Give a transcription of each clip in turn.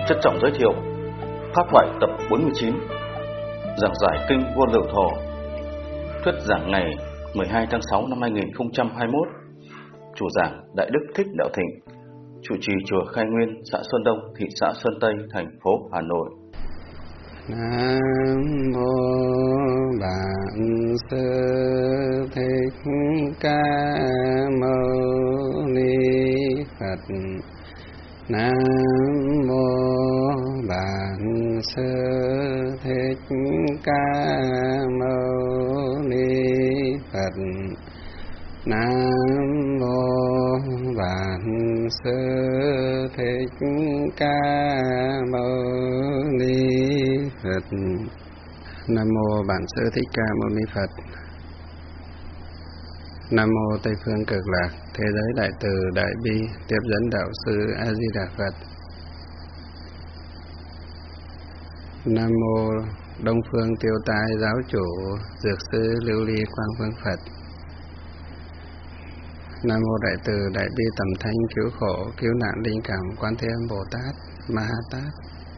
trân trọng giới thiệu Pháp thoại tập 49, giảng giải kinh Vô Lượng Thọ, thuyết giảng ngày 12 tháng 6 năm 2021. Chủ giảng Đại Đức Thích Đạo Thịnh, chủ trì chùa Khai Nguyên, xã Xuân Đông, thị xã Xuân Tây, thành phố Hà Nội. Nam mô Bản Sư Thích Ca Mâu Ni Phật. Nam mô Bản Sư Thích Ca Mâu Ni Phật. Nam mô Bản Sư Thích Ca Mâu Ni Phật. Nam mô Bản Sư Thích Ca Mâu Ni Phật. Nam mô Tây Phương Cực Lạc Thế Giới Đại Từ Đại Bi Tiếp Dẫn Đạo Sư A Di Đà Phật. Nam mô Đông Phương Tiêu Tai Giáo Chủ Dược Sư Lưu Ly Quang Vương Phật. Nam mô Đại Từ Đại Bi Tầm Thanh Cứu Khổ Cứu Nạn Linh Cảm Quán Thế Âm Bồ Tát Ma Ha Tát.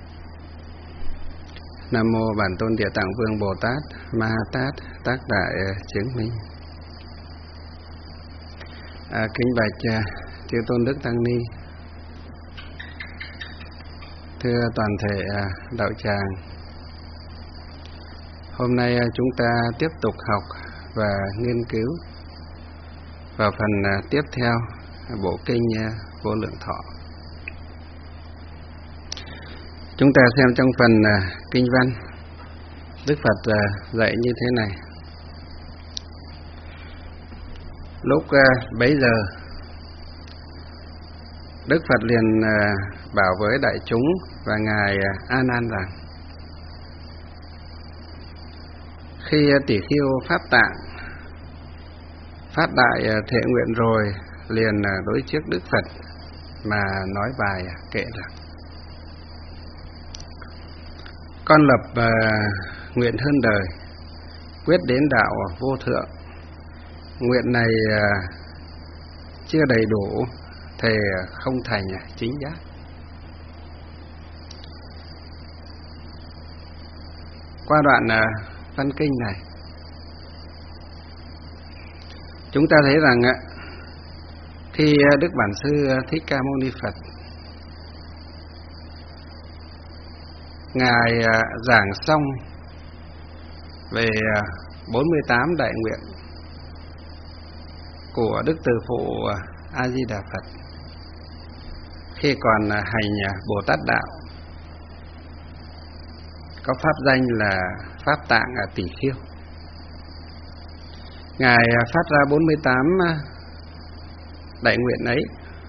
Nam mô Bản Tôn Địa Tạng Vương Bồ Tát Ma Ha Tát Tác Đại Chứng Minh. Kính bạch chư Tôn Đức Tăng Ni, thưa toàn thể đạo tràng, hôm nay chúng ta tiếp tục học và nghiên cứu vào phần tiếp theo bộ kinh Vô Lượng Thọ. Chúng ta xem trong phần kinh văn, Đức Phật dạy như thế này. Lúc bấy giờ, Đức Phật liền bảo với đại chúng và Ngài A Nan rằng: khi Tỷ Khưu Pháp Tạng phát đại thệ nguyện rồi, liền đối trước Đức Phật mà nói bài kệ rằng: con lập nguyện hơn đời, quyết đến đạo vô thượng. Nguyện này chưa đầy đủ, thề không thành chính giác. Qua đoạn văn kinh này, chúng ta thấy rằng khi Đức Bản Sư Thích Ca Mâu Ni Phật Ngài giảng xong về 48 đại nguyện của Đức Từ Phụ A Di Đà Phật khi còn hành Bồ Tát đạo, có pháp danh là Pháp Tạng Tỷ Khưu. Ngài phát ra 48 đại nguyện ấy.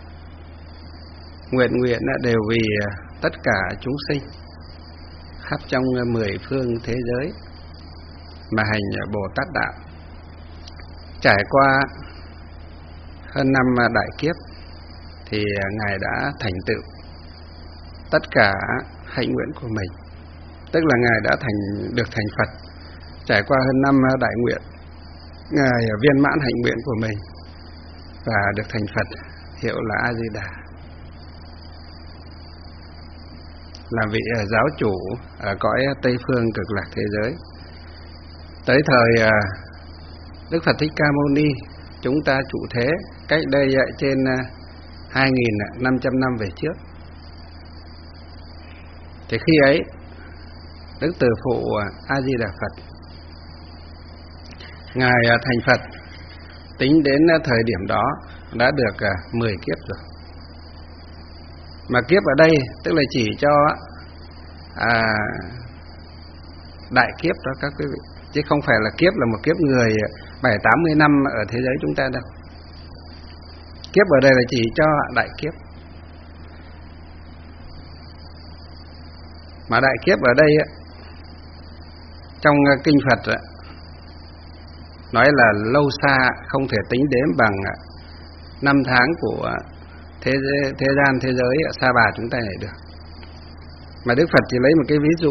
Nguyện đều vì tất cả chúng sinh khắp trong 10 phương thế giới mà hành Bồ Tát đạo. Trải qua hơn 5 đại kiếp thì Ngài đã thành tựu tất cả hạnh nguyện của mình, tức là Ngài đã được thành Phật. Trải qua hơn 5 đại nguyện, Ngài viên mãn hạnh nguyện của mình và được thành Phật, hiệu là A Di Đà, là vị giáo chủ ở cõi Tây Phương Cực Lạc thế giới. Tới thời Đức Phật Thích Ca Mâu Ni, chúng ta trụ thế cách đây trên 2.500 năm về trước. Thì khi ấy, Đức Từ Phụ A Di Đà Phật Ngài thành Phật, tính đến thời điểm đó đã được 10 kiếp rồi. Mà kiếp ở đây tức là chỉ cho đại kiếp đó các quý vị, chứ không phải là kiếp là một kiếp người 7-80 năm ở thế giới chúng ta đâu. Kiếp ở đây là chỉ cho đại kiếp. Mà đại kiếp ở đây trong kinh Phật nói là lâu xa, không thể tính đếm bằng năm tháng của thế gian thế giới sa bà chúng ta này được. Mà Đức Phật chỉ lấy một cái ví dụ,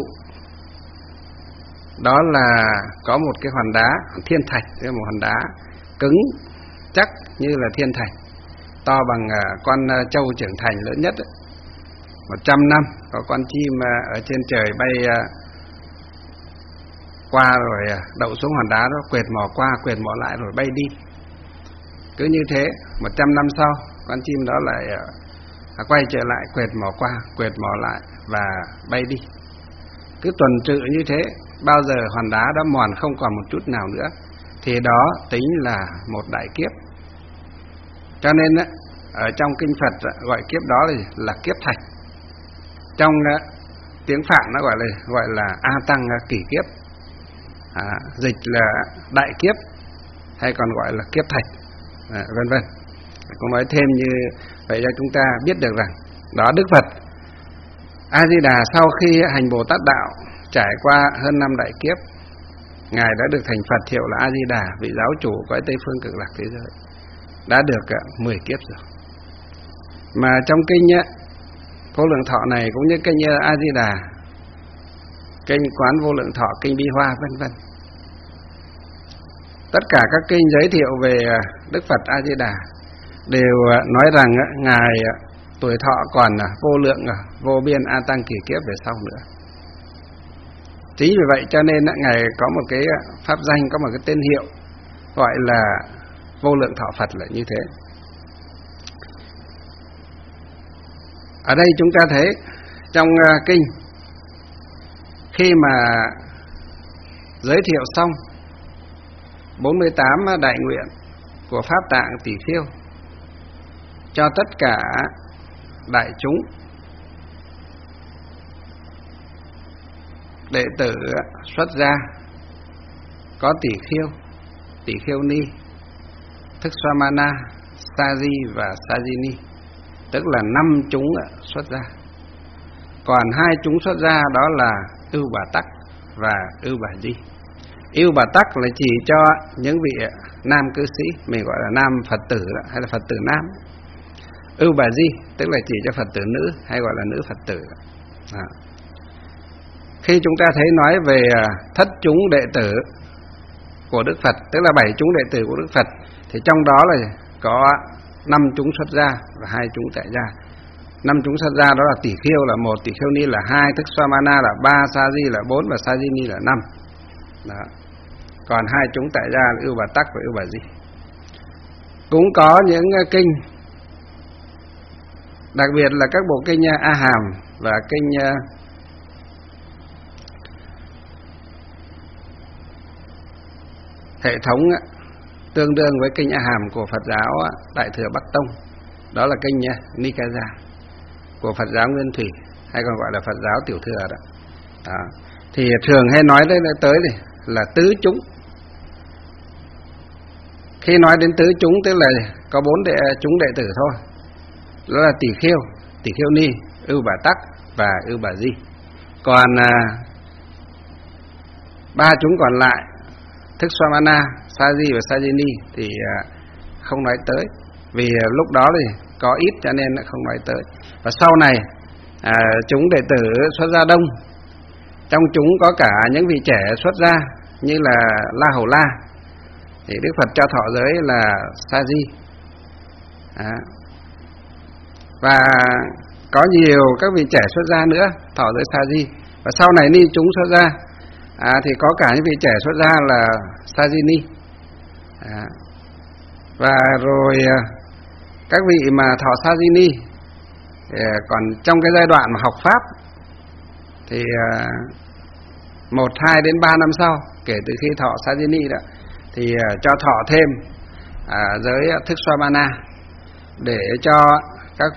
đó là có một cái hòn đá thiên thạch, một hòn đá cứng chắc như là thiên thạch, to bằng con trâu trưởng thành lớn nhất ấy. 100 năm có con chim ở trên trời bay qua rồi đậu xuống hòn đá đó, quệt mỏ qua quệt mỏ lại rồi bay đi. Cứ như thế 100 năm sau con chim đó lại quay trở lại, quệt mỏ qua quệt mỏ lại và bay đi. Cứ tuần tự như thế, bao giờ hòn đá đó mòn không còn một chút nào nữa thì đó tính là một đại kiếp. Cho nên ở trong kinh Phật gọi kiếp đó là kiếp thạch. Trong tiếng Phạn nó gọi là A Tăng kỷ kiếp, dịch là đại kiếp hay còn gọi là kiếp thạch, vân vân. Cũng nói thêm như vậy cho chúng ta biết được rằng đó, Đức Phật A Di Đà sau khi hành Bồ Tát đạo trải qua hơn 5 đại kiếp, ngài đã được thành Phật, hiệu là A Di Đà, vị giáo chủ cõi Tây phương Cực Lạc thế giới, đã được 10 kiếp rồi. Mà trong kinh Vô Lượng Thọ này cũng như kinh A Di Đà, kinh Quán Vô Lượng Thọ, kinh Bi Hoa, vân vân, tất cả các kinh giới thiệu về Đức Phật A Di Đà đều nói rằng ngài tuổi thọ còn vô lượng, vô biên A Tăng kỳ kiếp về sau nữa. Chính vì vậy cho nên ngài có một cái pháp danh, có một cái tên hiệu gọi là Vô Lượng Thọ Phật là như thế. Ở đây chúng ta thấy trong kinh, khi mà giới thiệu xong 48 đại nguyện của Pháp Tạng Tỷ Khiêu cho tất cả đại chúng đệ tử xuất gia có tỷ khiêu ni, Thức Swamana, Saji và Sajini, tức là 5 chúng xuất gia. Còn 2 chúng xuất gia đó là Ưu Bà Tắc và Ưu Bà Di. Ưu Bà Tắc là chỉ cho những vị nam cư sĩ, mình gọi là nam Phật tử hay là Phật tử nam. Ưu Bà Di tức là chỉ cho Phật tử nữ hay gọi là nữ Phật tử. Khi chúng ta thấy nói về thất chúng đệ tử của Đức Phật, tức là 7 chúng đệ tử của Đức Phật, thì trong đó là có 5 chúng xuất gia và 2 chúng tại gia. 5 chúng xuất gia đó là tỷ khiêu là 1, tỷ khiêu ni là 2, Thức Swamana là 3, Saji là 4 và Sajini là 5. Đó. Còn 2 chúng tại gia là Ưu Bà Tắc và Ưu Bà Di. Cũng có những kinh, đặc biệt là các bộ kinh A Hàm và kinh hệ thống tương đương với kinh A Hàm của Phật giáo Đại Thừa Bắc Tông, đó là kinh Nikaya của Phật giáo Nguyên Thủy hay còn gọi là Phật giáo Tiểu Thừa đó. Thì thường hay nói tới đây là tứ chúng. Khi nói đến tứ chúng tức là có 4 chúng đệ tử thôi, đó là tỷ khiêu ni, Ưu Bà Tắc và Ưu Bà Di. Còn 3 chúng còn lại, Thức Swamana, Saji và Sajini thì không nói tới, vì lúc đó thì có ít cho nên không nói tới. Và sau này chúng đệ tử xuất gia đông, trong chúng có cả những vị trẻ xuất gia như là La Hầu La, thì Đức Phật cho thọ giới là Saji. Và có nhiều các vị trẻ xuất gia nữa thọ giới Saji. Và sau này ni chúng xuất gia thì có cả những vị trẻ xuất gia là Sajini. Và rồi các vị mà thọ Sajini còn trong cái giai đoạn mà học Pháp thì 1, 2 đến 3 năm sau kể từ khi thọ Sajini đó thì cho thọ thêm giới Thức Swamana để cho các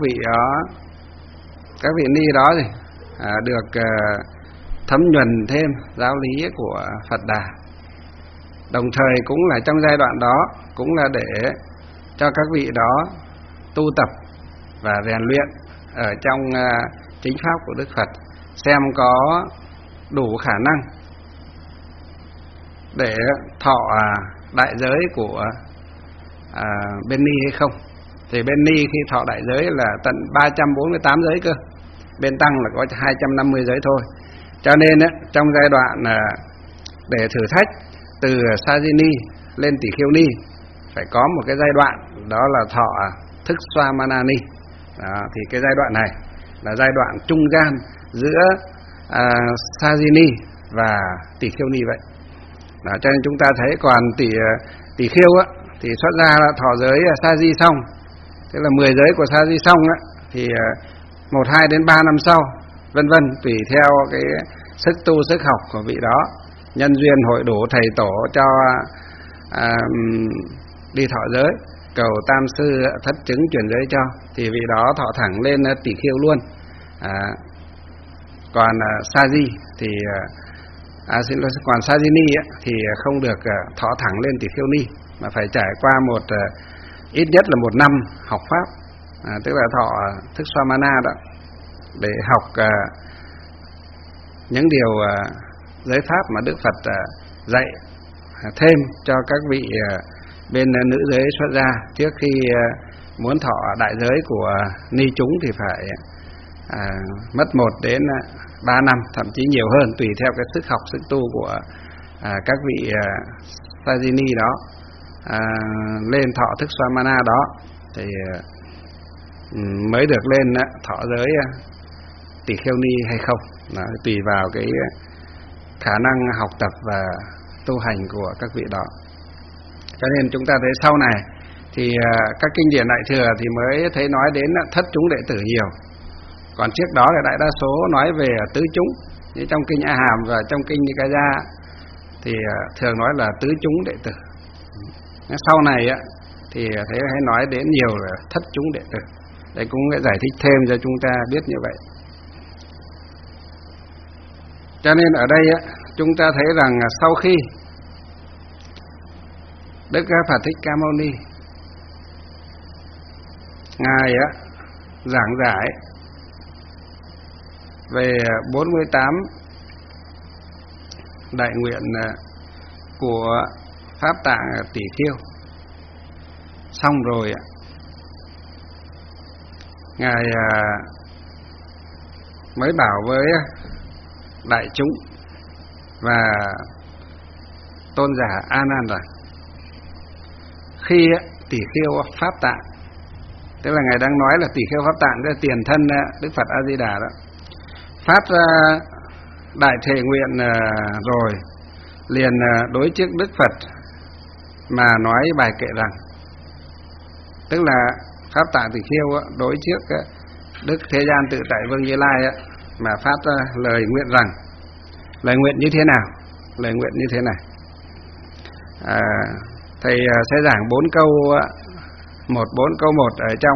vị ni đó thì được thấm nhuần thêm giáo lý của Phật Đà. Đồng thời cũng là trong giai đoạn đó cũng là để cho các vị đó tu tập và rèn luyện ở trong chính pháp của Đức Phật, xem có đủ khả năng để thọ đại giới của bên ni hay không. Thì bên ni khi thọ đại giới là tận 348 giới cơ, bên tăng là có 250 giới thôi. Cho nên trong giai đoạn để thử thách từ Sajini lên tỷ khiêu ni phải có một cái giai đoạn đó là thọ Thức Swamana ni. Thì cái giai đoạn này là giai đoạn trung gian giữa Sajini và Tỳ Kheo Ni vậy. Đó, cho nên chúng ta thấy còn Tỳ Kheo á thì xuất gia là thọ giới Saji xong, tức là 10 giới của Saji xong á, thì 1, 2 đến 3 năm sau, vân vân, tùy theo cái sức tu sức học của vị đó, nhân duyên hội đủ thầy tổ cho đi thọ giới, cầu tam sư thất chứng chuyển giới cho, thì vị đó thọ thẳng lên Tỳ Kheo luôn. Còn Saji thì còn Sajini thì không được thọ thẳng lên Tỳ Kheo Ni, mà phải trải qua ít nhất là 1 năm học pháp, tức là thọ thức Samana đó, để học những điều giới pháp mà Đức Phật dạy thêm cho các vị bên nữ giới xuất gia. Trước khi muốn thọ đại giới của ni chúng thì phải mất 1 đến 3 năm, thậm chí nhiều hơn, tùy theo cái sức học, sức tu của các vị Sajini đó, lên thọ thức Samana đó thì mới được lên thọ giới Tỳ Kheo Ni hay không. Đó, tùy vào cái khả năng học tập và tu hành của các vị đó. Cho nên chúng ta thấy sau này thì các kinh điển Đại Thừa thì mới thấy nói đến thất chúng đệ tử nhiều. Còn trước đó là đại đa số nói về tứ chúng, như trong kinh A Hàm và trong kinh Nikaya thì thường nói là tứ chúng đệ tử. Sau này thì thấy hay nói đến nhiều là thất chúng đệ tử. Đây cũng giải thích thêm cho chúng ta biết như vậy. Cho nên ở đây chúng ta thấy rằng sau khi Đức Phật Thích Ca Mâu Ni ngài giảng giải về 48 đại nguyện của Pháp Tạng Tỳ Kheo xong rồi, ngài mới bảo với đại chúng và tôn giả A Nan rằng khi Tỳ Kheo Pháp Tạng, tức là ngài đang nói là Tỳ Kheo Pháp Tạng cái tiền thân Đức Phật A Di Đà đó, phát ra đại thệ nguyện rồi liền đối trước Đức Phật mà nói bài kệ rằng, tức là Pháp Tạng Tỳ Kheo đối trước Đức Thế Gian Tự Tại Vương Như Lai mà phát ra lời nguyện rằng, lời nguyện như thế nào? Lời nguyện như thế này. Thầy sẽ giảng 4 câu, 4 câu một ở trong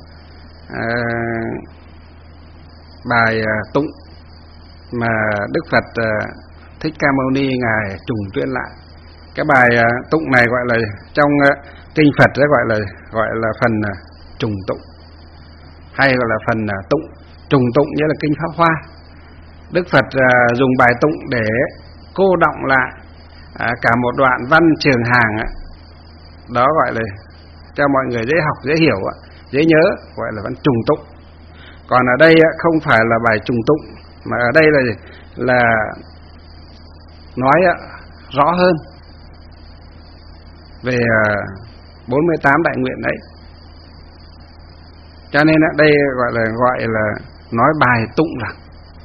bài tụng mà Đức Phật Thích Ca Mâu Ni ngài trùng tuyên lại. Cái bài tụng này gọi là trong kinh Phật đó gọi là phần trùng tụng, hay gọi là phần tụng. Trùng tụng nghĩa là kinh Pháp Hoa. Đức Phật dùng bài tụng để cô đọng lại cả một đoạn văn trường hàng đó, gọi là cho mọi người dễ học, dễ hiểu, dễ nhớ, gọi là văn trùng tụng. Còn ở đây không phải là bài trùng tụng, mà ở đây là nói rõ hơn về 48 đại nguyện đấy. Cho nên đây gọi là nói bài tụng rằng.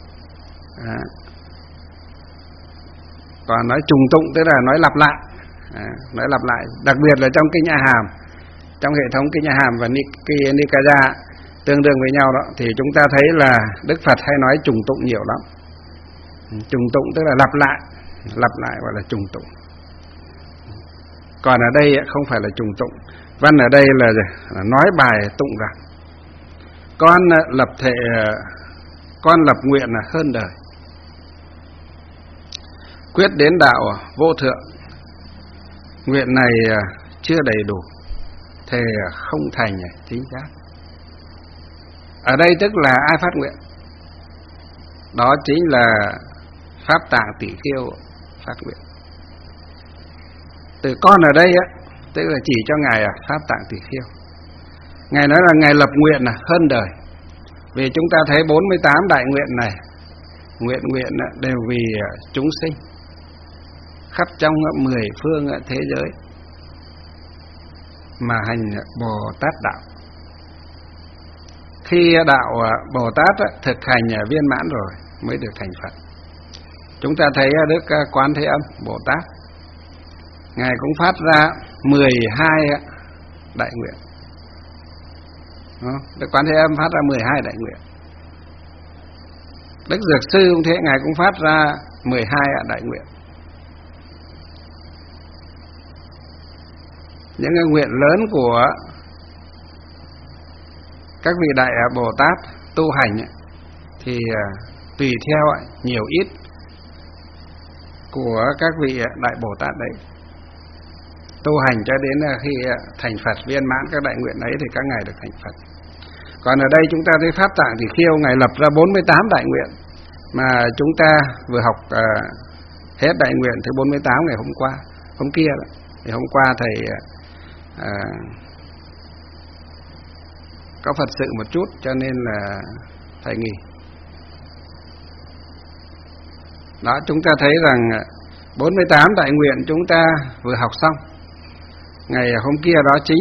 Còn nói trùng tụng tức là nói lặp lại, nói lặp lại. Đặc biệt là trong kinh A Hàm, trong hệ thống kinh A Hàm và Nikaya tương đương với nhau đó, thì chúng ta thấy là Đức Phật hay nói trùng tụng nhiều lắm. Trùng tụng tức là lặp lại gọi là trùng tụng. Còn ở đây không phải là trùng tụng. Văn ở đây là nói bài tụng rằng con lập nguyện là hơn đời, quyết đến đạo vô thượng. Nguyện này chưa đầy đủ, thề không thành chính giác. Ở đây tức là ai phát nguyện? Đó chính là Pháp Tạng Tỳ Kheo phát nguyện. Từ con ở đây tức là chỉ cho ngài Pháp Tạng Tỳ Kheo. Ngài nói là ngài lập nguyện là hơn đời. Vì chúng ta thấy 48 đại nguyện này, nguyện đều vì chúng sinh khắp trong 10 phương thế giới mà hành Bồ Tát đạo. khi đạo Bồ Tát thực hành viên mãn rồi mới được thành Phật. Chúng ta thấy Đức Quán Thế Âm Bồ Tát, Ngài cũng phát ra 12 đại nguyện. Đức Quán Thế Âm phát ra 12 đại nguyện. Đức Dược Sư cũng thế, Ngài cũng phát ra 12 đại nguyện. Những cái nguyện lớn của các vị đại Bồ Tát tu hành thì tùy theo nhiều ít của các vị đại Bồ Tát đấy. Tu hành cho đến khi thành Phật viên mãn các đại nguyện ấy thì các ngài được thành Phật. Còn ở đây chúng ta thấy Pháp Tạng Tỳ Khưu ngài lập ra 48 đại nguyện, mà chúng ta vừa học hết đại nguyện thứ 48 ngày hôm kia đó. Thì hôm qua thầy có Phật sự một chút cho nên là thầy nghỉ. Đó, chúng ta thấy rằng 48 đại nguyện chúng ta vừa học xong ngày hôm kia,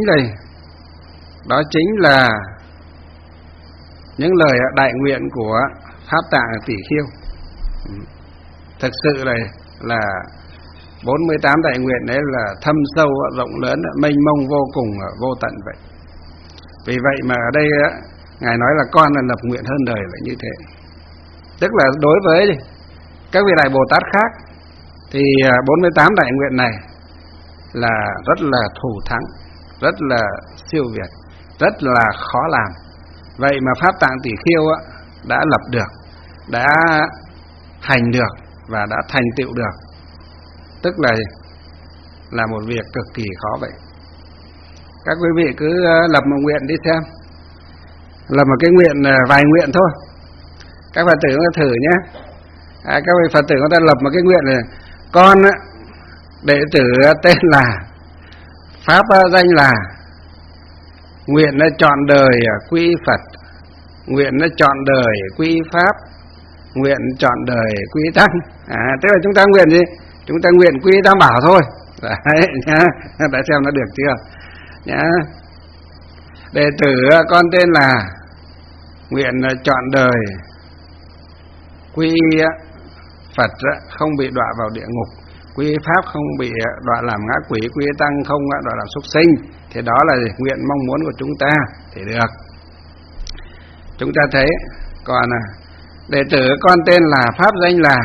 đó chính là những lời đại nguyện của Pháp Tạng Tỳ Khưu. Thực sự là 48 đại nguyện đấy là thâm sâu, rộng lớn, mênh mông, vô cùng, vô tận vậy. Vì vậy mà ở đây Ngài nói là con là lập nguyện hơn đời là như thế. Tức là đối với các vị đại Bồ Tát khác thì 48 đại nguyện này là rất là thù thắng, rất là siêu việt, rất là khó làm. Vậy mà Pháp Tạng Tỳ Khưu đã lập được, đã hành được và đã thành tựu được. Tức là một việc cực kỳ khó vậy. Các quý vị cứ lập một nguyện đi xem. Lập một cái nguyện, vài nguyện thôi. Các Phật tử chúng ta thử nhé. Các vị Phật tử chúng ta lập một cái nguyện này: con đệ tử tên là, pháp danh là, nguyện chọn đời quy Phật, nguyện chọn đời quy Pháp, nguyện chọn đời quy Tăng. Tức là chúng ta nguyện gì? Chúng ta nguyện quy Tam Bảo thôi. Đấy nhá, đã xem nó được chưa nhá. Đệ tử con tên là, nguyện chọn đời quy Phật không bị đọa vào địa ngục, quy Pháp không bị đọa làm ngã quỷ, quy Tăng không đọa làm súc sinh. Thì đó là nguyện mong muốn của chúng ta thì được. Chúng ta thấy. Còn đệ tử con tên là, pháp danh là,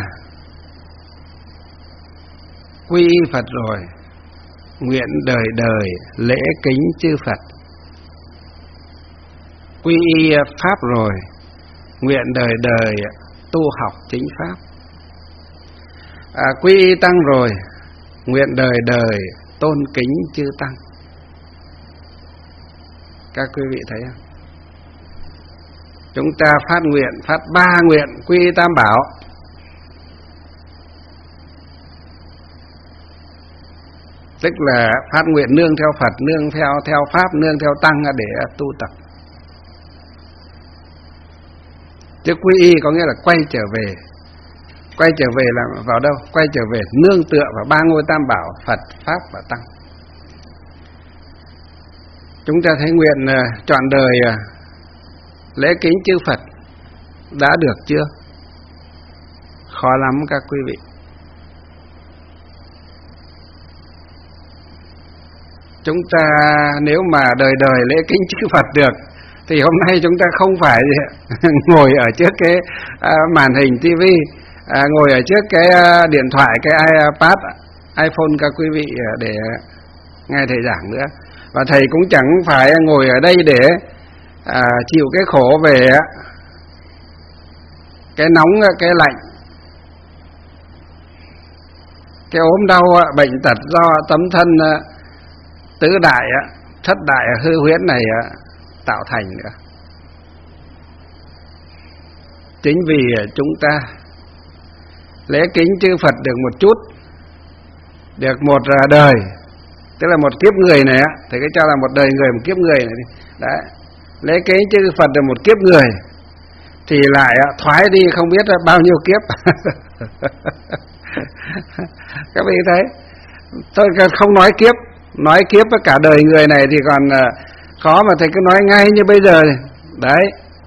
quy Phật rồi, nguyện đời đời lễ kính chư Phật. Quy y Pháp rồi, nguyện đời đời tu học chính Pháp. Quy y Tăng rồi, nguyện đời đời tôn kính chư Tăng. Các quý vị thấy không? Chúng ta phát nguyện, phát 3 nguyện quy y Tam Bảo. Tức là phát nguyện nương theo Phật, nương theo Pháp, nương theo Tăng để tu tập. Chứ quy y có nghĩa là quay trở về. Quay trở về là vào đâu? Quay trở về nương tựa vào 3 ngôi Tam Bảo, Phật, Pháp và Tăng. Chúng ta thấy nguyện trọn đời lễ kính chư Phật đã được chưa? Khó lắm các quý vị. Chúng ta nếu mà đời đời lễ kính chư Phật được thì hôm nay chúng ta không phải ngồi ở trước cái màn hình TV, ngồi ở trước cái điện thoại, cái iPad, iPhone các quý vị để nghe thầy giảng nữa. Và thầy cũng chẳng phải ngồi ở đây để chịu cái khổ về cái nóng, cái lạnh, cái ốm đau, bệnh tật do tấm thân tứ đại, thất đại hư huyễn này tạo thành nữa. Chính vì chúng ta lễ kính chư Phật được một chút, được một đời, tức là một kiếp người này thì cái cho là một đời người, một kiếp người này đấy. Lễ kính chư Phật được một kiếp người thì lại thoái đi không biết bao nhiêu kiếp. Các vị thấy, tôi không nói kiếp với cả đời người này thì còn khó, mà thầy cứ nói ngay như bây giờ. Đấy,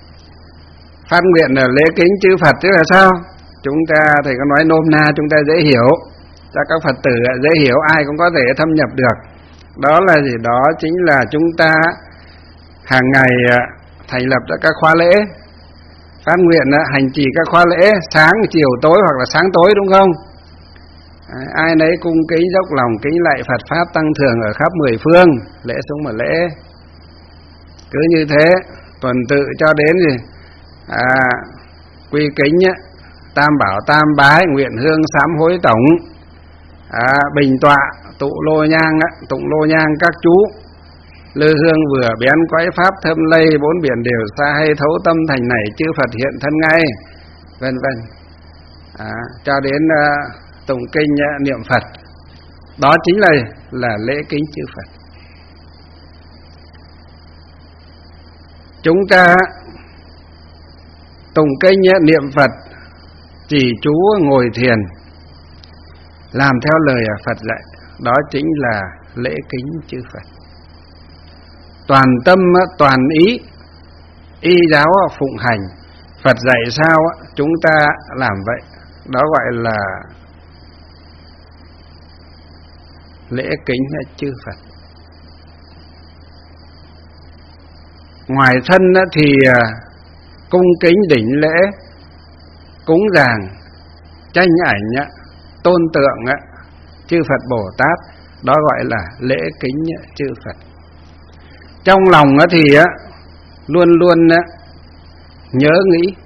phát nguyện là lễ kính chư Phật chứ là sao? Chúng ta thầy có nói nôm na chúng ta dễ hiểu, cho các Phật tử dễ hiểu, ai cũng có thể thâm nhập được. Đó là gì? Đó chính là chúng ta hàng ngày thành lập ra các khóa lễ, phát nguyện hành trì các khóa lễ sáng chiều tối hoặc là sáng tối, đúng không? Ai nấy cung kính dốc lòng kính lạy Phật pháp tăng thường ở khắp mười phương, lễ xuống mà lễ. Cứ như thế tuần tự cho đến gì quy kính tam bảo tam bái, nguyện hương sám hối tổng, bình tọa tụng lô nhang các chú, lư hương vừa bén quái pháp thơm lây, bốn biển đều xa hay thấu tâm thành này chư Phật hiện thân ngay, vân vân, cho đến tụng kinh niệm Phật. Đó chính là lễ kính chư Phật. Chúng ta tụng kinh niệm Phật, chỉ chú ngồi thiền, làm theo lời Phật dạy, đó chính là lễ kính chư Phật. Toàn tâm toàn ý, y giáo phụng hành, Phật dạy sao chúng ta làm vậy, đó gọi là lễ kính chư Phật. Ngoài thân thì cung kính đỉnh lễ, cúng dường, tranh ảnh, tôn tượng chư Phật Bồ Tát, đó gọi là lễ kính chư Phật. Trong lòng thì luôn luôn nhớ nghĩ,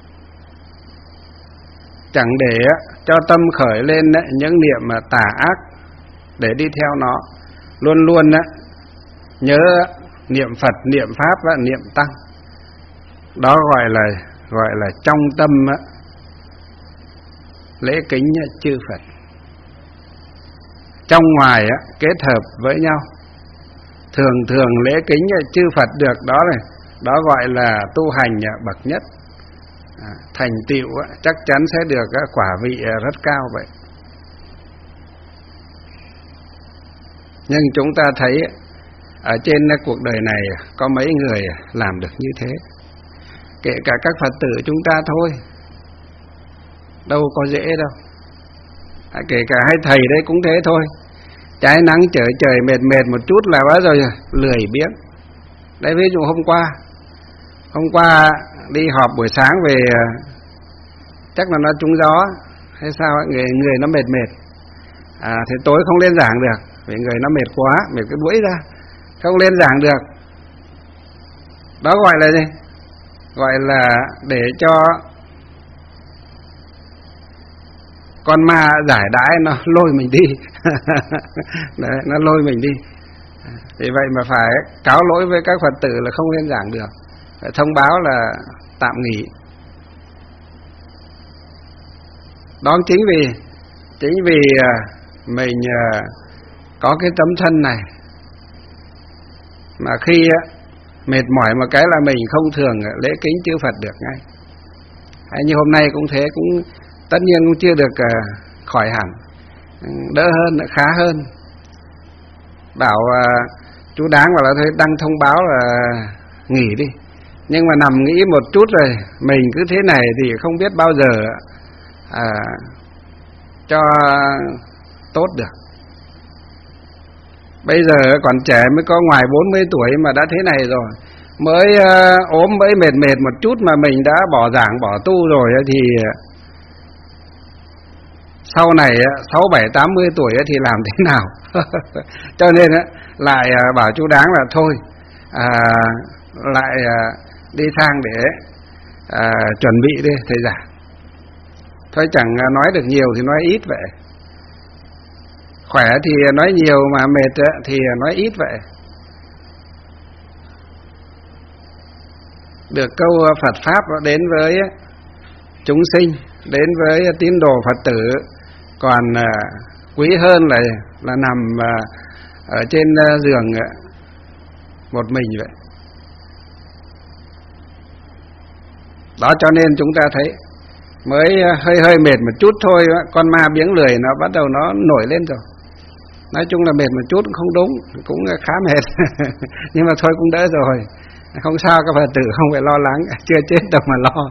chẳng để cho tâm khởi lên những niệm tà ác để đi theo nó, luôn luôn nhớ niệm Phật, niệm Pháp và niệm Tăng. Đó gọi là trong tâm lễ kính chư Phật. Trong ngoài kết hợp với nhau, thường lễ kính chư Phật được, đó gọi là tu hành bậc nhất, thành tựu chắc chắn sẽ được quả vị rất cao vậy. Nhưng chúng ta thấy ở trên cuộc đời này có mấy người làm được như thế, kể cả các Phật tử chúng ta thôi, đâu có dễ đâu. Kể cả hai thầy đấy cũng thế thôi, trái nắng trời mệt một chút là bắt rồi lười biếng. Đấy, ví dụ hôm qua đi họp buổi sáng về, chắc là nó trúng gió hay sao, người nó mệt, thì tối không lên giảng được vì người nó mệt quá, mệt cái đuối ra, không lên giảng được. Đó gọi là gì? Gọi là để cho con ma giải đãi nó lôi mình đi. Đấy, nó lôi mình đi. Vì vậy mà phải cáo lỗi với các Phật tử là không lên giảng được, phải thông báo là tạm nghỉ. Đó chính vì mình có cái tấm thân này mà khi mệt mỏi một cái là mình không thường lễ kính chư Phật được ngay. Hay như hôm nay cũng thế, cũng tất nhiên cũng chưa được khỏi hẳn, đỡ hơn, khá hơn. Bảo chú Đáng bảo là thôi đăng thông báo là nghỉ đi, nhưng mà nằm nghĩ một chút rồi, mình cứ thế này thì không biết bao giờ cho tốt được. Bây giờ còn trẻ mới có ngoài 40 tuổi mà đã thế này rồi, mới ốm mới mệt một chút mà mình đã bỏ giảng bỏ tu rồi thì sau này 6, 7, 80 tuổi thì làm thế nào? Cho nên lại bảo chú Đáng là thôi lại đi sang để chuẩn bị đi thầy giảng. Thôi chẳng nói được nhiều thì nói ít vậy, khỏe thì nói nhiều mà mệt thì nói ít vậy. Được câu Phật Pháp đến với chúng sinh, đến với tín đồ Phật tử còn quý hơn là nằm ở trên giường một mình vậy. Đó, cho nên chúng ta thấy mới hơi mệt một chút thôi, con ma biếng lười nó bắt đầu nó nổi lên rồi. Nói chung là mệt một chút cũng không đúng, cũng khá mệt nhưng mà thôi cũng đỡ rồi. Không sao, các Phật tử không phải lo lắng, chưa chết đâu mà lo.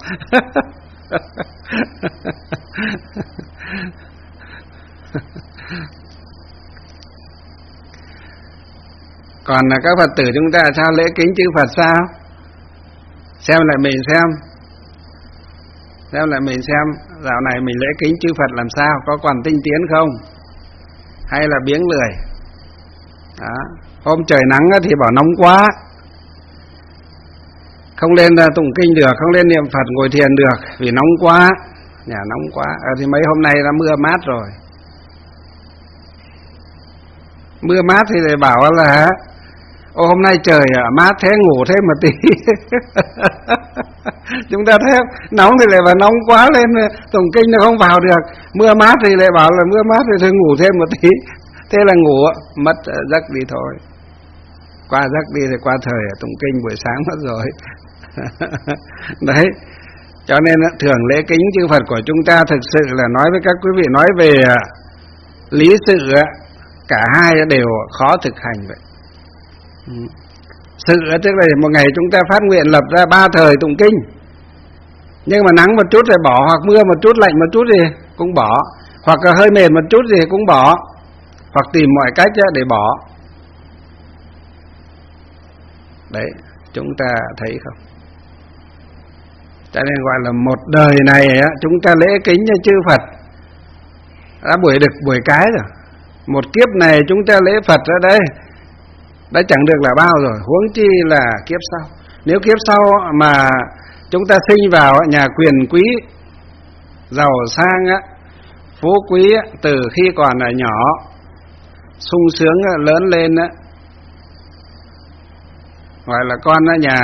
Còn là các Phật tử chúng ta sao lễ kính chư Phật sao? Xem lại mình xem lại mình xem dạo này mình lễ kính chư Phật làm sao, có còn tinh tiến không, hay là biếng lười? Đó. Hôm trời nắng thì bảo nóng quá, không lên tụng kinh được, không lên niệm Phật ngồi thiền được vì nóng quá, nhà nóng quá. Thì mấy hôm nay đã mưa mát rồi, mưa mát thì lại bảo là ô hôm nay trời mát thế ngủ thêm một tí. Chúng ta thấy nóng thì lại bảo nóng quá, lên tụng kinh nó không vào được. Mưa mát thì lại bảo là mưa mát thì thôi ngủ thêm một tí. Thế là ngủ mất giấc đi thôi. Qua giấc đi thì qua thời tụng kinh buổi sáng mất rồi. Đấy. Cho nên thường lễ kính chư Phật của chúng ta thực sự là nói với các quý vị, nói về lý sự cả hai đều khó thực hành vậy. Sự tức là một ngày chúng ta phát nguyện lập ra 3 thời tụng kinh, nhưng mà nắng một chút thì bỏ, hoặc mưa một chút, lạnh một chút thì cũng bỏ, hoặc là hơi mệt một chút thì cũng bỏ, hoặc tìm mọi cách để bỏ. Đấy, chúng ta thấy không? Cho nên gọi là một đời này chúng ta lễ kính cho chư Phật đã buổi đực buổi cái rồi. Một kiếp này chúng ta lễ Phật ở đây đã chẳng được là bao rồi, huống chi là kiếp sau. Nếu kiếp sau mà chúng ta sinh vào nhà quyền quý, giàu sang, phú quý, từ khi còn là nhỏ, sung sướng lớn lên, gọi là con nhà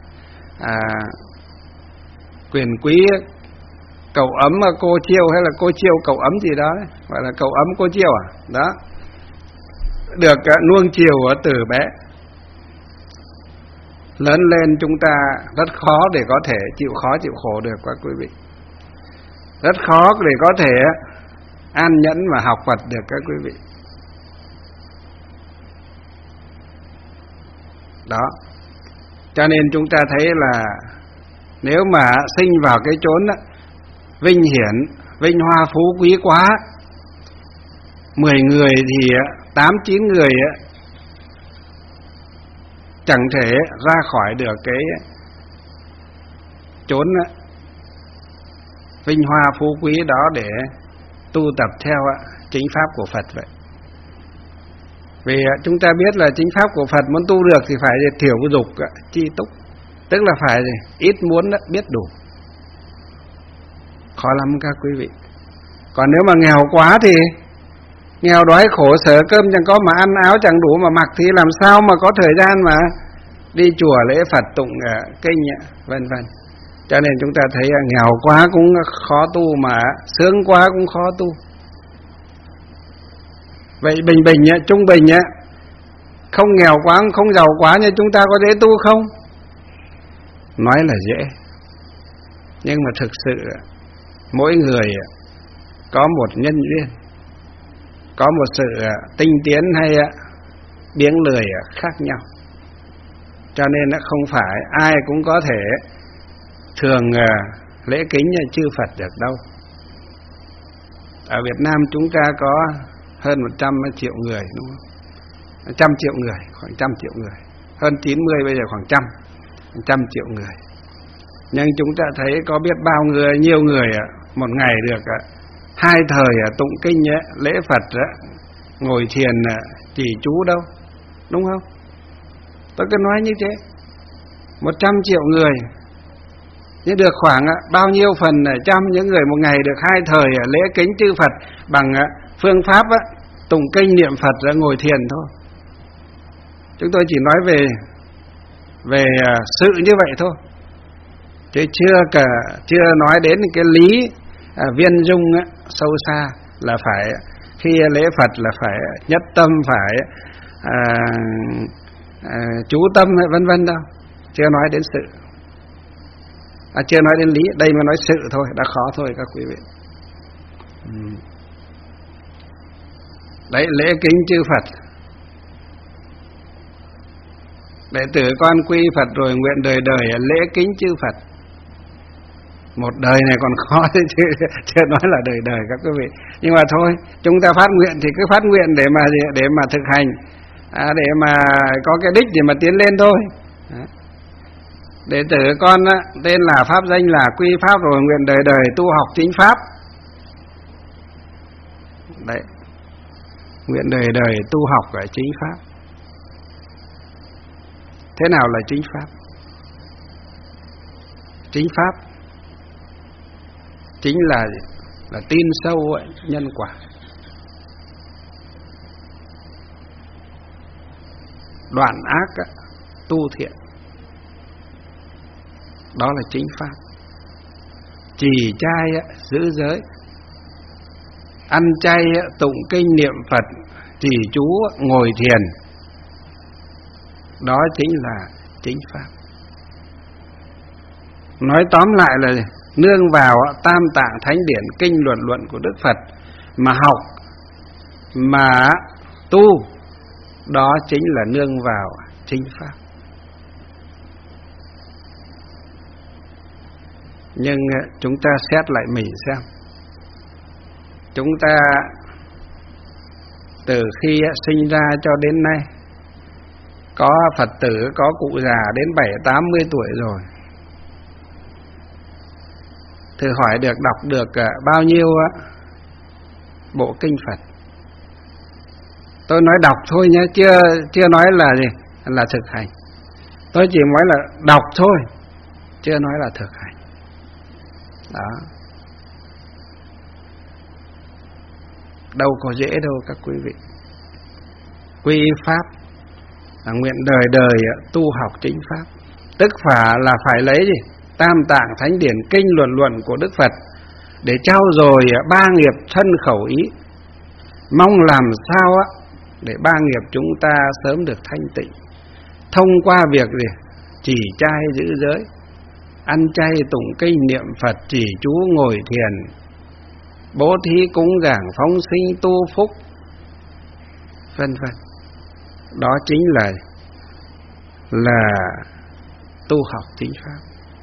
quyền quý, cậu ấm cô chiêu, hay là cô chiêu cậu ấm gì đó, gọi là cậu ấm cô chiêu đó, được nuông chiều từ bé. Lớn lên chúng ta rất khó để có thể chịu khó chịu khổ được các quý vị, rất khó để có thể an nhẫn và học Phật được các quý vị. Đó. Cho nên chúng ta thấy là nếu mà sinh vào cái chốn vinh hiển, vinh hoa phú quý quá, 10 người thì 8-9 người chẳng thể ra khỏi được cái chốn vinh hoa phú quý đó để tu tập theo chính pháp của Phật vậy. Vì chúng ta biết là chính pháp của Phật muốn tu được thì phải thiểu dục chi túc, tức là phải ít muốn biết đủ. Khó lắm các quý vị. Còn nếu mà nghèo quá thì nghèo đói khổ sở, cơm chẳng có mà ăn, áo chẳng đủ mà mặc, thì làm sao mà có thời gian mà đi chùa lễ Phật tụng kinh vân vân. Cho nên chúng ta thấy nghèo quá cũng khó tu, mà sướng quá cũng khó tu. Vậy bình bình trung bình không nghèo quá, không giàu quá, như chúng ta có dễ tu không? Nói là dễ, nhưng mà thực sự mỗi người có một nhân duyên, có một sự tinh tiến hay biếng lười khác nhau. Cho nên không phải ai cũng có thể thường lễ kính chư Phật được đâu. Ở Việt Nam chúng ta có hơn 100 triệu người, đúng không? 100 triệu người, khoảng 100 triệu người. Hơn 90 bây giờ khoảng 100 triệu người. Nhưng chúng ta thấy có biết bao người, nhiều người một ngày được 2 thời tụng kinh lễ Phật ngồi thiền chỉ chú đâu, đúng không? Tôi cứ nói như thế. 100 triệu người, nhưng được khoảng bao nhiêu phần trăm những người một ngày được 2 thời lễ kính chư Phật bằng phương pháp tụng kinh niệm Phật ngồi thiền thôi. Chúng tôi chỉ nói về sự như vậy thôi, chứ chưa nói đến cái lý viên dung sâu xa, là phải khi lễ Phật là phải nhất tâm, phải chú tâm vân vân đâu. Chưa nói đến sự, chưa nói đến lý, đây mà nói sự thôi đã khó thôi các quý vị. Đấy, lễ kính chư Phật Đệ tử con quy Phật rồi nguyện đời đời lễ kính chư Phật. Một đời này còn khó chưa nói là đời đời các quý vị. Nhưng mà thôi, chúng ta phát nguyện thì cứ phát nguyện để mà thực hành, để mà có cái đích để mà tiến lên thôi. Đệ tử con tên là pháp danh là quy pháp rồi nguyện đời đời tu học chính pháp. Đấy, nguyện đời đời tu học ở chính pháp. Thế nào là chính pháp? Chính pháp chính là tin sâu nhân quả, đoạn ác tu thiện, đó là chính pháp. Trì trai giữ giới, ăn chay tụng kinh niệm Phật, trì chú ngồi thiền, đó chính là chính pháp. Nói tóm lại là nương vào Tam Tạng Thánh Điển kinh luận của Đức Phật mà học, mà tu, đó chính là nương vào chính pháp. Nhưng chúng ta xét lại mình xem, chúng ta từ khi sinh ra cho đến nay, có Phật tử, có cụ già đến 70-80 tuổi rồi, thử hỏi đọc được bao nhiêu bộ kinh Phật? Tôi nói đọc thôi nhé, chưa nói là gì, là thực hành. Tôi chỉ nói là đọc thôi, chưa nói là thực hành. Đó, đâu có dễ đâu các quý vị. Quy pháp là nguyện đời đời tu học chính pháp, tức là phải lấy gì? Tam Tạng Thánh Điển kinh luận của Đức Phật để trau dồi ba nghiệp thân khẩu ý, mong làm sao để ba nghiệp chúng ta sớm được thanh tịnh, thông qua việc gì? Trì trai giữ giới, ăn chay tụng kinh niệm Phật, trì chú ngồi thiền, bố thí cúng dường phóng sinh tu phúc, vân vân. Đó chính là tu học chính pháp.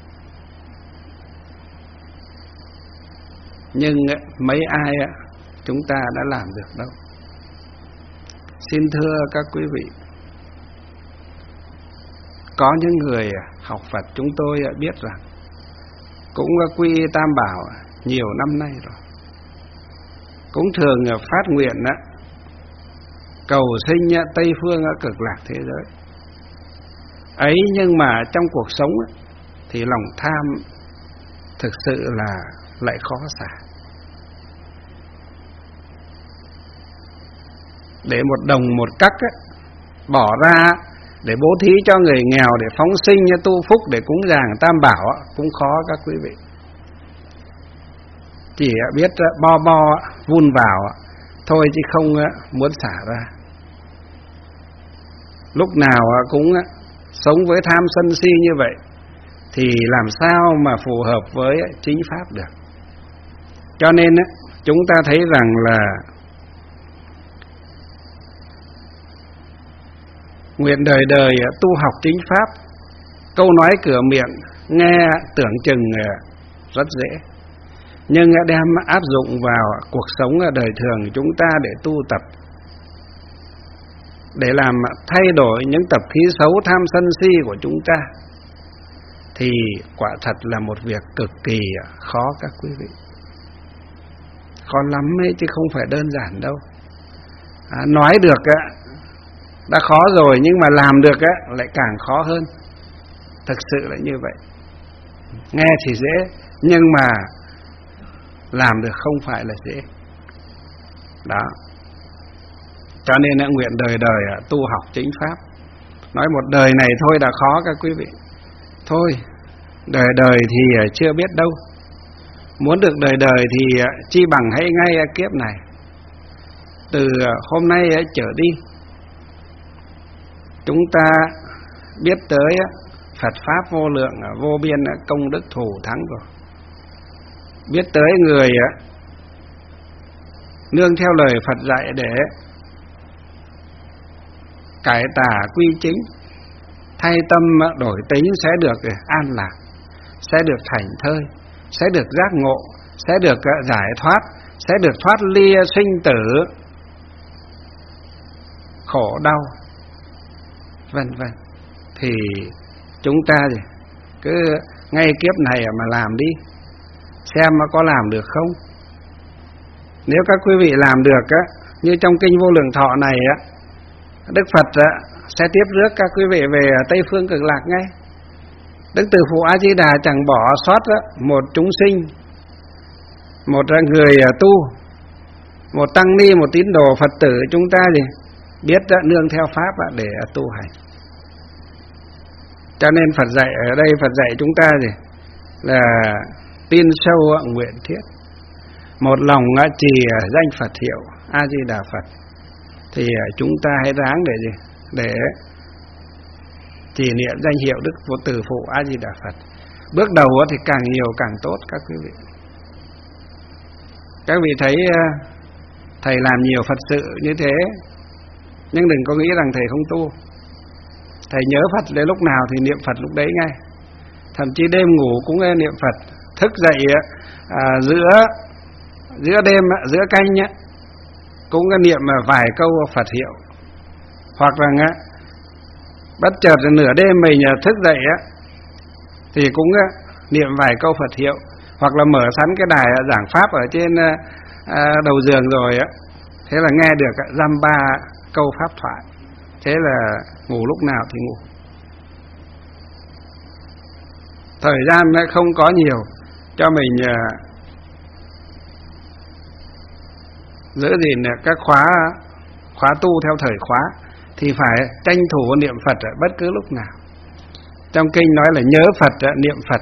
Nhưng mấy ai chúng ta đã làm được đâu. Xin thưa các quý vị, có những người học Phật chúng tôi biết rằng cũng quy Tam Bảo nhiều năm nay rồi, cũng thường phát nguyện cầu sinh Tây Phương Cực Lạc thế giới ấy, nhưng mà trong cuộc sống thì lòng tham thực sự là lại khó xả. Để một đồng một cắc bỏ ra để bố thí cho người nghèo, để phóng sinh tu phúc, để cúng dường Tam Bảo cũng khó các quý vị. Chỉ biết bo vun vào thôi, chứ không muốn xả ra. Lúc nào cũng sống với tham sân si như vậy thì làm sao mà phù hợp với chính pháp được. Cho nên chúng ta thấy rằng là nguyện đời đời tu học chính pháp, câu nói cửa miệng nghe tưởng chừng rất dễ, nhưng đem áp dụng vào cuộc sống đời thường chúng ta để tu tập, để làm thay đổi những tập khí xấu tham sân si của chúng ta, thì quả thật là một việc cực kỳ khó các quý vị. Khó lắm ấy, chứ không phải đơn giản đâu. Nói được đã khó rồi, nhưng mà làm được lại càng khó hơn. Thực sự là như vậy. Nghe thì dễ, nhưng mà làm được không phải là dễ. Đó. Cho nên nguyện đời đời tu học chính pháp. Nói một đời này thôi đã khó các quý vị. Thôi, đời đời thì chưa biết đâu. Muốn được đời đời thì chi bằng hãy ngay kiếp này, từ hôm nay trở đi, chúng ta biết tới Phật Pháp vô lượng vô biên công đức thù thắng rồi, biết tới người nương theo lời Phật dạy để cải tà quy chính, thay tâm đổi tính sẽ được an lạc, sẽ được thảnh thơi, sẽ được giác ngộ, sẽ được giải thoát, sẽ được thoát ly sinh tử, khổ đau, vân vân. Thì chúng ta cứ ngay kiếp này mà làm đi, xem có làm được không. Nếu các quý vị làm được như trong kinh Vô Lượng Thọ này Đức Phật sẽ tiếp rước các quý vị về Tây Phương Cực Lạc ngay. Đức Từ Phụ A Di Đà chẳng bỏ sót một chúng sinh, một người tu, một tăng ni, một tín đồ Phật tử chúng ta biết nương theo pháp để tu hành. Cho nên Phật dạy ở đây, Phật dạy chúng ta là tin sâu nguyện thiết, một lòng trì danh Phật hiệu A Di Đà Phật. Thì chúng ta hãy ráng để trì niệm danh hiệu Đức Từ Phụ A Di Đà Phật. Bước đầu thì càng nhiều càng tốt các quý vị. Các vị thấy thầy làm nhiều Phật sự như thế, nhưng đừng có nghĩ rằng thầy không tu. Thầy nhớ Phật đến lúc nào thì niệm Phật lúc đấy ngay. Thậm chí đêm ngủ cũng niệm Phật, thức dậy giữa đêm, giữa canh cũng niệm vài câu Phật hiệu. Hoặc là bất chợt nửa đêm mình thức dậy thì cũng niệm vài câu Phật hiệu. Hoặc là mở sẵn cái đài giảng pháp ở trên đầu giường rồi thế là nghe được dăm ba câu pháp thoại. Thế là ngủ lúc nào thì ngủ. Thời gian không có nhiều cho mình giữ gìn các khóa tu theo thời khóa, thì phải tranh thủ niệm Phật ở bất cứ lúc nào. Trong kinh nói là nhớ Phật, niệm Phật.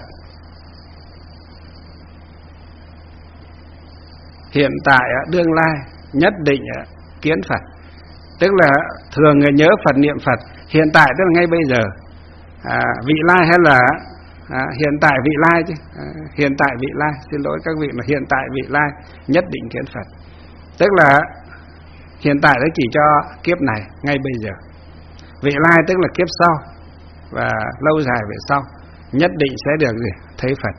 Hiện tại, đương lai, nhất định kiến Phật. Tức là thường nhớ Phật, niệm Phật. Hiện tại tức là ngay bây giờ. Vị lai hay là hiện tại vị lai chứ. Hiện tại vị lai, xin lỗi các vị, mà hiện tại vị lai nhất định kiến Phật. Tức là hiện tại đó chỉ cho kiếp này, ngay bây giờ. Vị lai tức là kiếp sau, và lâu dài về sau nhất định sẽ được thấy Phật.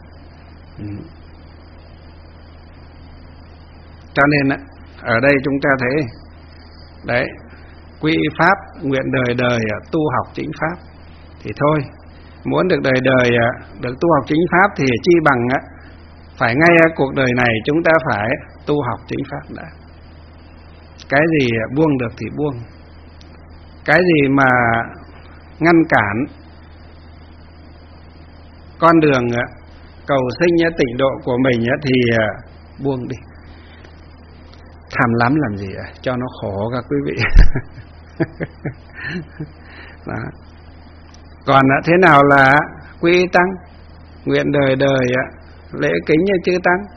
Cho nên ở đây chúng ta thấy đấy, quy pháp nguyện đời đời tu học chính pháp. Thì thôi, muốn được đời đời được tu học chính pháp thì chi bằng phải ngay cuộc đời này chúng ta phải tu học chính pháp đã. Cái gì buông được thì buông, cái gì mà ngăn cản con đường cầu sinh tịnh độ của mình thì buông đi. Tham lắm làm gì cho nó khổ các quý vị. Đó. Còn thế nào là quy tăng, nguyện đời đời lễ kính như chư tăng.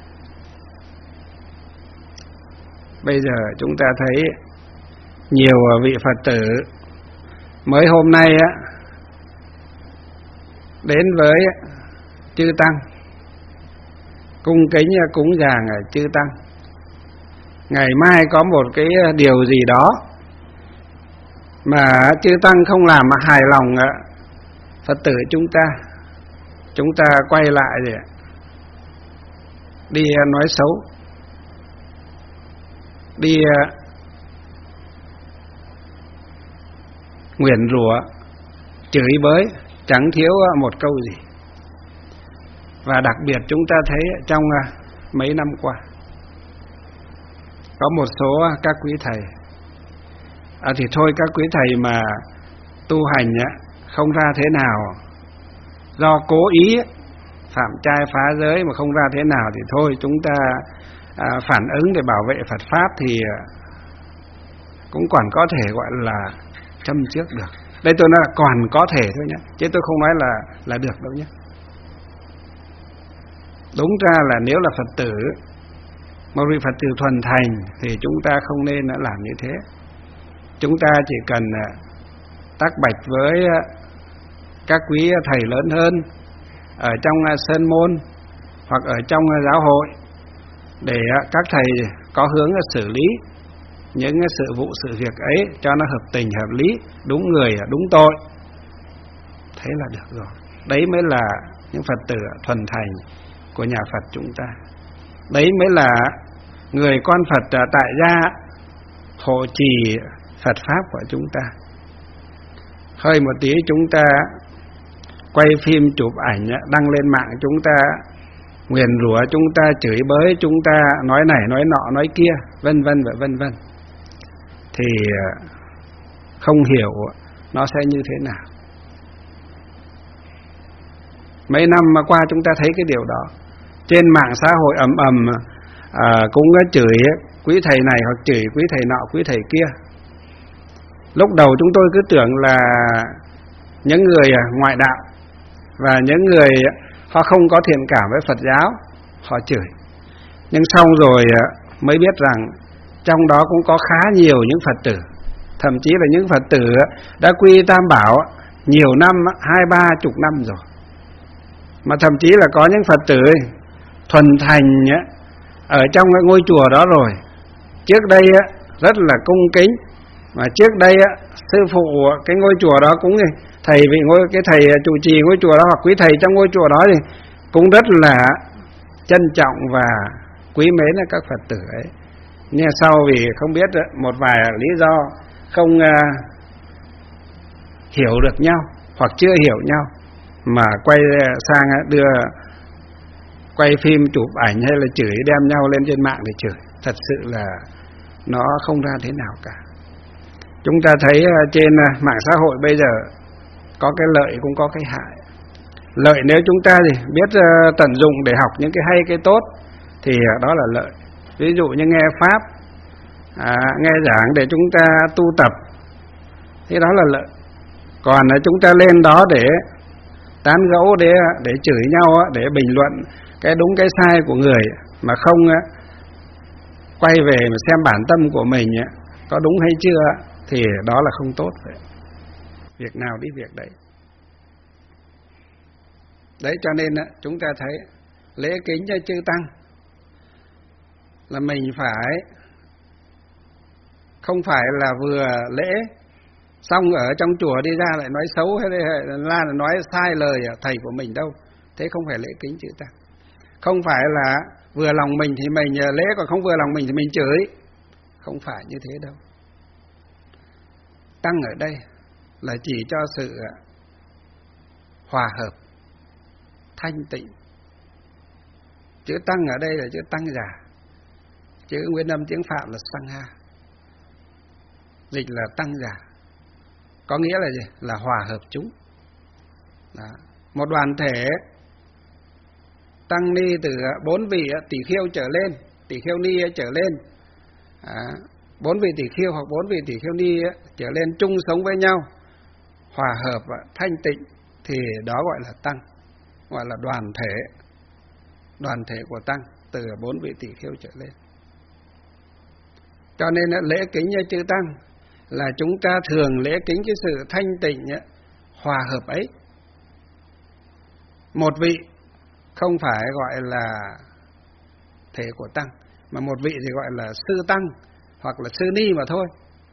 Bây giờ chúng ta thấy nhiều vị Phật tử mới hôm nay đến với chư tăng, cung kính cúng dường chư tăng. Ngày mai có một cái điều gì đó mà chư tăng không làm mà hài lòng Phật tử chúng ta quay lại đi nói xấu, đi nguyền rủa, chửi bới, chẳng thiếu một câu gì. Và đặc biệt chúng ta thấy trong mấy năm qua có một số các quý thầy thì thôi, các quý thầy mà tu hành không ra thế nào, do cố ý phạm trai phá giới mà không ra thế nào thì thôi, chúng ta phản ứng để bảo vệ Phật pháp thì cũng còn có thể gọi là châm trước được. Đây tôi nói là còn có thể thôi nhé, chứ tôi không nói là được đâu nhé. Đúng ra là nếu là Phật tử, một vị Phật tử thuần thành thì chúng ta không nên làm như thế. Chúng ta chỉ cần tác bạch với các quý thầy lớn hơn ở trong sơn môn hoặc ở trong giáo hội để các thầy có hướng xử lý những sự vụ sự việc ấy cho nó hợp tình hợp lý, đúng người đúng tội. thế là được rồi. Đấy mới là những Phật tử thuần thành của nhà Phật chúng ta. Đấy mới là người con Phật tại gia hộ trì Phật pháp của chúng ta. Hơi một tí chúng ta quay phim chụp ảnh đăng lên mạng, chúng ta nguyền rủa, chúng ta chửi bới, chúng ta nói này nói nọ nói kia, vân vân và vân vân, thì không hiểu nó sẽ như thế nào. Mấy năm mà qua chúng ta thấy cái điều đó. Trên mạng xã hội ầm cũng chửi quý thầy này hoặc chửi quý thầy nọ, quý thầy kia. Lúc đầu chúng tôi cứ tưởng là những người ngoại đạo và những người họ không có thiện cảm với Phật giáo họ chửi. Nhưng sau rồi mới biết rằng trong đó cũng có khá nhiều những Phật tử, thậm chí là những Phật tử đã quy Tam Bảo nhiều năm, 20-30 năm rồi. Mà thậm chí là có những Phật tử thuần thành ở trong cái ngôi chùa đó rồi. Trước đây rất là cung kính, mà trước đây sư phụ cái ngôi chùa đó cũng thầy vị cái thầy trụ trì ngôi chùa đó hoặc quý thầy trong ngôi chùa đó thì cũng rất là trân trọng và quý mến các Phật tử ấy. Nhưng sau vì không biết một vài lý do không hiểu được nhau hoặc chưa hiểu nhau mà quay sang quay phim chụp ảnh hay là chửi, đem nhau lên trên mạng để chửi. Thật sự là nó không ra thế nào cả. Chúng ta thấy trên mạng xã hội bây giờ có cái lợi cũng có cái hại. Lợi nếu chúng ta thì biết tận dụng để học những cái hay cái tốt thì đó là lợi. Ví dụ như nghe pháp, nghe giảng để chúng ta tu tập thì đó là lợi. Còn chúng ta lên đó để tán gẫu, để chửi nhau, để bình luận cái đúng cái sai của người mà không quay về mà xem bản tâm của mình có đúng hay chưa thì đó là không tốt vậy. Việc nào đi việc đấy. Đấy cho nên chúng ta thấy lễ kính cho chư tăng là mình không phải là vừa lễ xong ở trong chùa đi ra lại nói xấu hay là nói sai lời thầy của mình đâu. Thế không phải lễ kính chư tăng. Không phải là vừa lòng mình thì mình lễ, còn không vừa lòng mình thì mình chửi. Không phải như thế đâu. Tăng ở đây là chỉ cho sự hòa hợp, thanh tịnh. Chữ tăng ở đây là chữ tăng giả, chữ nguyên âm tiếng Phạm là Sangha, dịch là tăng giả, có nghĩa là gì? Là hòa hợp chúng. Đó. Một đoàn thể tăng ni từ 4 vị tỷ khưu trở lên, tỷ khưu ni trở lên, 4 vị tỷ khưu hoặc 4 vị tỷ khưu ni trở lên chung sống với nhau, hòa hợp và thanh tịnh thì đó gọi là tăng, gọi là đoàn thể của tăng từ 4 vị tỷ khưu trở lên. Cho nên lễ kính cho chư tăng là chúng ta thường lễ kính cái sự thanh tịnh hòa hợp ấy. Một vị không phải gọi là thể của tăng, mà một vị thì gọi là sư tăng hoặc là sư ni mà thôi.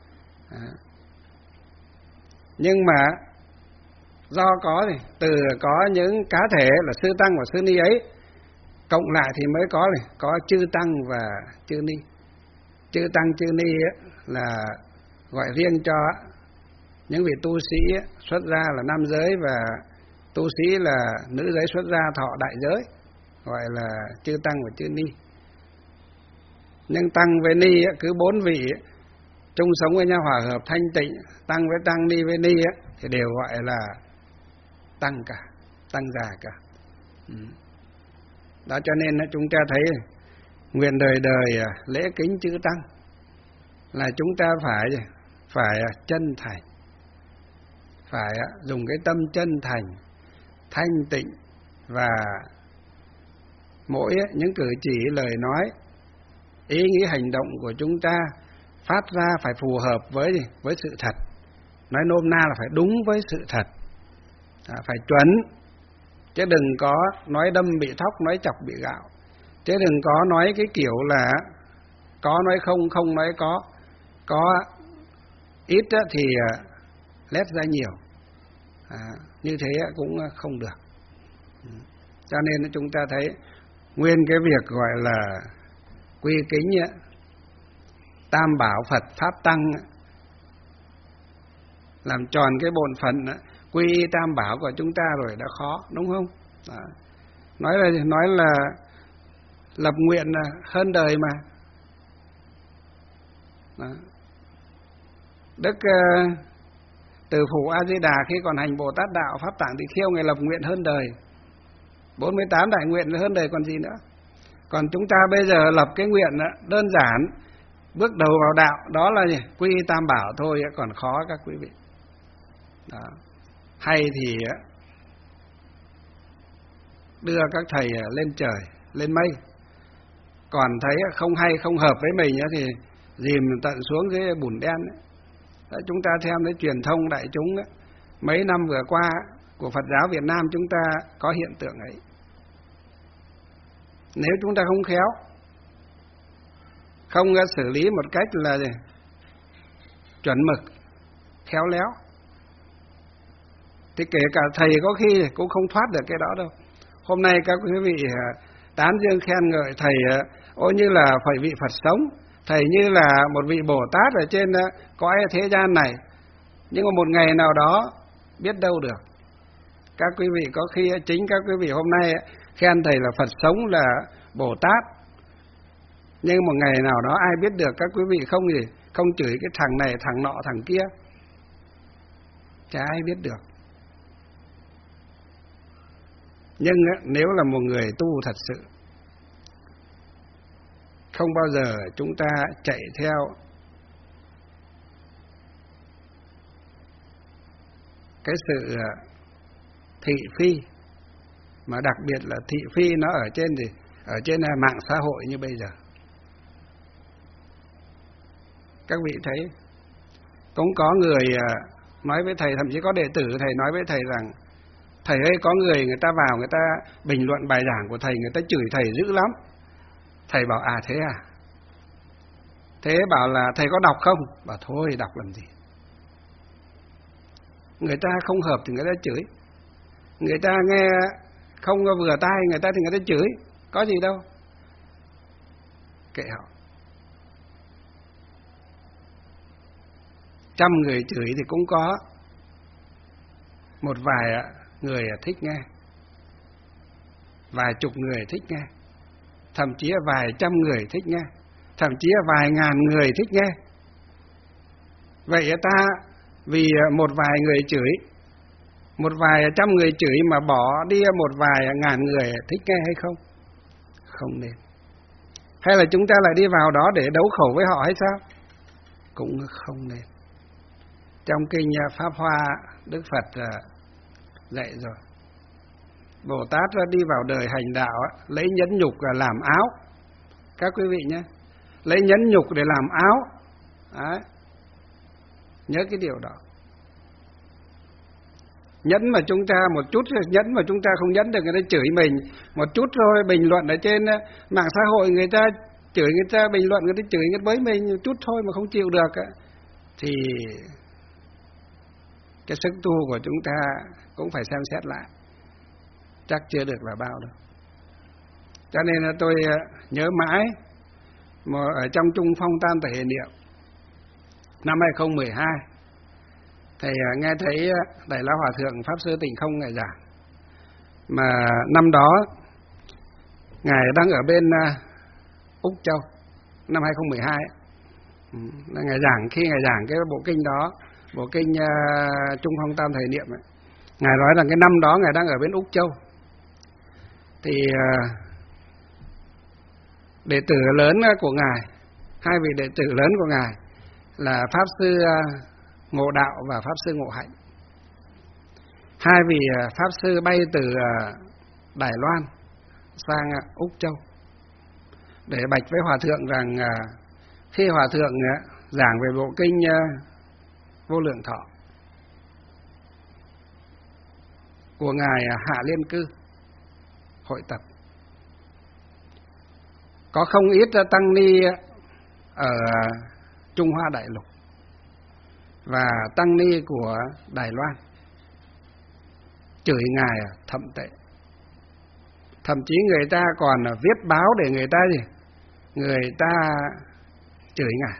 Nhưng mà do có những cá thể là sư tăng và sư ni ấy cộng lại thì mới có chư tăng và chư ni. Chư tăng chư ni là gọi riêng cho những vị tu sĩ xuất gia là nam giới và tu sĩ là nữ giới xuất gia thọ đại giới, gọi là chư tăng và chư ni. Nhưng tăng với ni cứ 4 vị chung sống với nhau hòa hợp thanh tịnh, tăng với tăng, ni với ni thì đều gọi là tăng cả, tăng già cả. Đó cho nên chúng ta thấy nguyện đời đời lễ kính chư tăng là chúng ta phải chân thành, phải dùng cái tâm chân thành, thanh tịnh, và mỗi những cử chỉ lời nói, ý nghĩ hành động của chúng ta phát ra phải phù hợp với sự thật. Nói nôm na là phải đúng với sự thật, phải chuẩn, chứ đừng có nói đâm bị thóc, nói chọc bị gạo, chứ đừng có nói cái kiểu là có nói không, không nói có ít thì lét ra nhiều. như thế cũng không được. Cho nên chúng ta thấy nguyên cái việc gọi là quy kính Tam Bảo Phật Pháp Tăng, làm tròn cái bổn phận quy y Tam Bảo của chúng ta rồi đã khó, đúng không? Đó. Nói là lập nguyện hơn đời mà. Đó. Đức Từ Phụ A Di Đà khi còn hành Bồ Tát đạo Pháp Tạng Tỳ Kheo, Ngài lập nguyện hơn đời, 48 đại nguyện hơn đời còn gì nữa. Còn chúng ta bây giờ lập cái nguyện đơn giản, bước đầu vào đạo, đó là gì? Quy y Tam Bảo thôi, còn khó các quý vị. Đó. Hay thì đưa các thầy lên trời, lên mây. Còn thấy không hay, không hợp với mình thì dìm tận xuống cái bùn đen. Đấy, chúng ta xem thấy truyền thông đại chúng mấy năm vừa qua của Phật giáo Việt Nam chúng ta có hiện tượng ấy. Nếu chúng ta không khéo, không xử lý một cách là gì? Chuẩn mực, khéo léo, thì kể cả thầy có khi cũng không thoát được cái đó đâu. Hôm nay các quý vị tán dương khen ngợi thầy như là phải vị Phật sống, thầy như là một vị Bồ Tát ở trên cõi thế gian này. Nhưng mà một ngày nào đó biết đâu được. Các quý vị có khi chính các quý vị hôm nay khen thầy là Phật sống, là Bồ Tát, nhưng một ngày nào đó ai biết được các quý vị không chửi cái thằng này, thằng nọ, thằng kia. Chả ai biết được. Nhưng nếu là một người tu thật sự, không bao giờ chúng ta chạy theo cái sự thị phi, mà đặc biệt là thị phi nó ở trên mạng xã hội như bây giờ. Các vị thấy cũng có người nói với thầy, thậm chí có đệ tử thầy nói với thầy rằng: thầy ơi, có người ta vào, người ta bình luận bài giảng của thầy, người ta chửi thầy dữ lắm. Thầy bảo: à thế à? Thế bảo là thầy có đọc không? Bảo thôi, đọc làm gì. Người ta không hợp thì người ta chửi, người ta nghe không vừa tai người ta thì người ta chửi, có gì đâu, kệ họ. 100 người chửi thì cũng có một vài người thích nghe, vài chục người thích nghe, thậm chí là vài trăm người thích nghe, thậm chí là vài ngàn người thích nghe. Vậy ta vì một vài người chửi, một vài trăm người chửi mà bỏ đi một vài ngàn người thích nghe hay không? Không nên. Hay là chúng ta lại đi vào đó để đấu khẩu với họ hay sao? Cũng không nên. Trong kinh Pháp Hoa, Đức Phật dạy rồi, Bồ Tát đi vào đời hành đạo lấy nhẫn nhục làm áo. Các quý vị nhé, lấy nhẫn nhục để làm áo. Đấy. Nhớ cái điều đó. Nhẫn mà chúng ta một chút, nhẫn mà chúng ta không nhẫn được, người ta chửi mình một chút thôi, bình luận ở trên mạng xã hội, người ta chửi, người ta bình luận, người ta chửi với mình một chút thôi mà không chịu được, thì cái sức tu của chúng ta cũng phải xem xét lại, chắc chưa được là bao đâu. Cho nên là tôi nhớ mãi mà ở trong Trung Phong Tam Thể Niệm năm 2012, thầy nghe thấy Đại Lão Hòa Thượng Pháp Sư Tịnh Không Ngài giảng, mà năm đó Ngài đang ở bên Úc Châu, năm 2012 Ngài giảng, khi Ngài giảng cái bộ kinh đó, bộ kinh Trung Phong Tam Thể Niệm ấy, Ngài nói rằng cái năm đó Ngài đang ở bên Úc Châu, thì đệ tử lớn của Ngài, hai vị đệ tử lớn của Ngài là Pháp Sư Ngộ Đạo và Pháp Sư Ngộ Hạnh. Hai vị Pháp Sư bay từ Đài Loan sang Úc Châu để bạch với Hòa Thượng rằng khi Hòa Thượng giảng về bộ kinh Vô Lượng Thọ của Ngài Hạ Liên Cư hội tập, có không ít tăng ni ở Trung Hoa Đại Lục và tăng ni của Đài Loan chửi ngài thậm tệ. Thậm chí người ta còn viết báo để người ta gì? Người ta chửi ngài.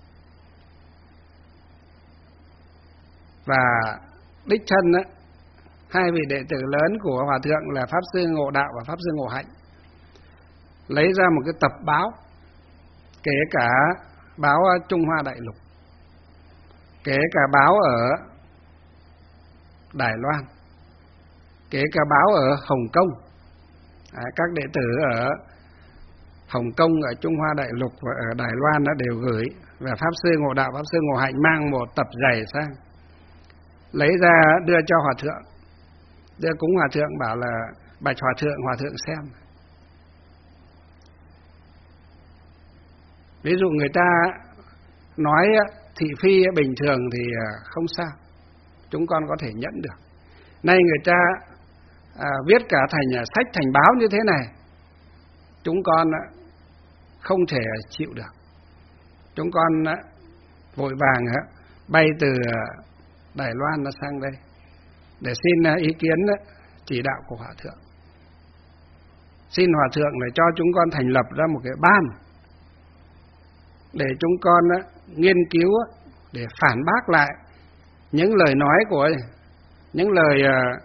Và đích thân á, hai vị đệ tử lớn của Hòa Thượng là Pháp Sư Ngộ Đạo và Pháp Sư Ngộ Hạnh lấy ra một cái tập báo, kể cả báo Trung Hoa Đại Lục, kể cả báo ở Đài Loan, kể cả báo ở Hồng Kông. Các đệ tử ở Hồng Kông, ở Trung Hoa Đại Lục và ở Đài Loan đã đều gửi, và Pháp Sư Ngộ Đạo, Pháp Sư Ngộ Hạnh mang một tập dày sang, lấy ra đưa cho Hòa Thượng, đưa cúng Hòa Thượng, bảo là bạch Hòa Thượng xem. Ví dụ người ta nói thị phi bình thường thì không sao, chúng con có thể nhẫn được. Nay người ta viết cả thành sách, thành báo như thế này, chúng con không thể chịu được. Chúng con vội vàng bay từ Đài Loan sang đây để xin ý kiến chỉ đạo của Hòa Thượng. Xin Hòa Thượng để cho chúng con thành lập ra một cái ban để chúng con nghiên cứu để phản bác lại những lời nói của những lời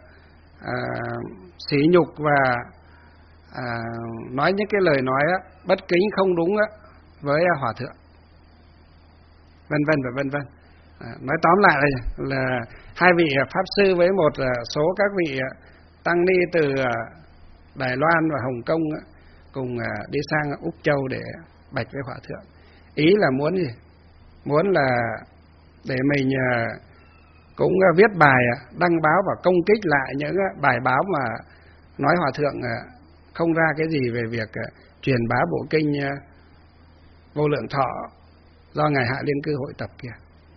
sỉ nhục và nói những cái lời nói bất kính không đúng với Hòa Thượng, vân vân và vân vân. Nói tóm lại là hai vị Pháp Sư với một số các vị tăng ni từ Đài Loan và Hồng Kông cùng đi sang Úc Châu để bạch với Hòa Thượng. Ý là muốn gì? Muốn là để mình cũng viết bài đăng báo và công kích lại những bài báo mà nói Hòa Thượng không ra cái gì về việc truyền bá bộ kinh Vô Lượng Thọ do Ngài Hạ Liên Cư hội tập kia.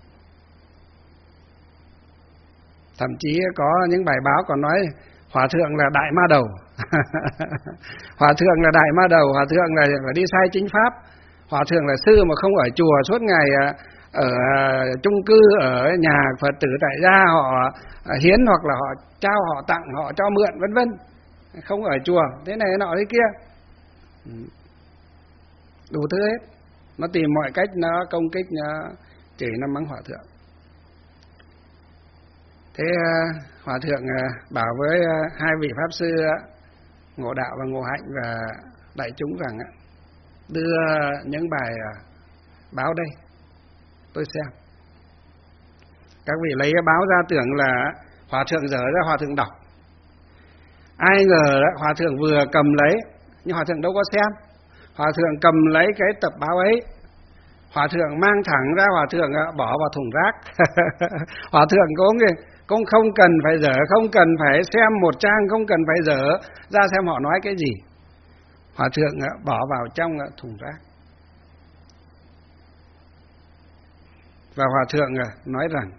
Thậm chí có những bài báo còn nói Hòa Thượng là đại ma đầu. Hòa Thượng là đại ma đầu, Hòa Thượng là phải đi sai chính pháp, Hòa Thượng là sư mà không ở chùa, suốt ngày ở chung cư, ở nhà Phật tử tại gia họ hiến hoặc là họ trao, họ tặng, họ cho mượn, vân vân, không ở chùa, thế này nọ thế kia, đủ thứ hết. Nó tìm mọi cách nó công kích, nó chửi, nó mắng Hòa Thượng. Thế Hòa Thượng bảo với hai vị Pháp Sư Ngộ Đạo và Ngộ Hạnh và đại chúng rằng đưa những bài báo đây tôi xem. Các vị lấy cái báo ra tưởng là Hòa Thượng dở ra Hòa Thượng đọc. Ai ngờ Hòa Thượng vừa cầm lấy, nhưng Hòa Thượng đâu có xem. Hòa Thượng cầm lấy cái tập báo ấy, Hòa Thượng mang thẳng ra, Hòa Thượng bỏ vào thùng rác. Hòa Thượng cũng không cần phải dở, không cần phải xem một trang, không cần phải dở ra xem họ nói cái gì. Hòa Thượng bỏ vào trong thùng rác. Và Hòa Thượng nói rằng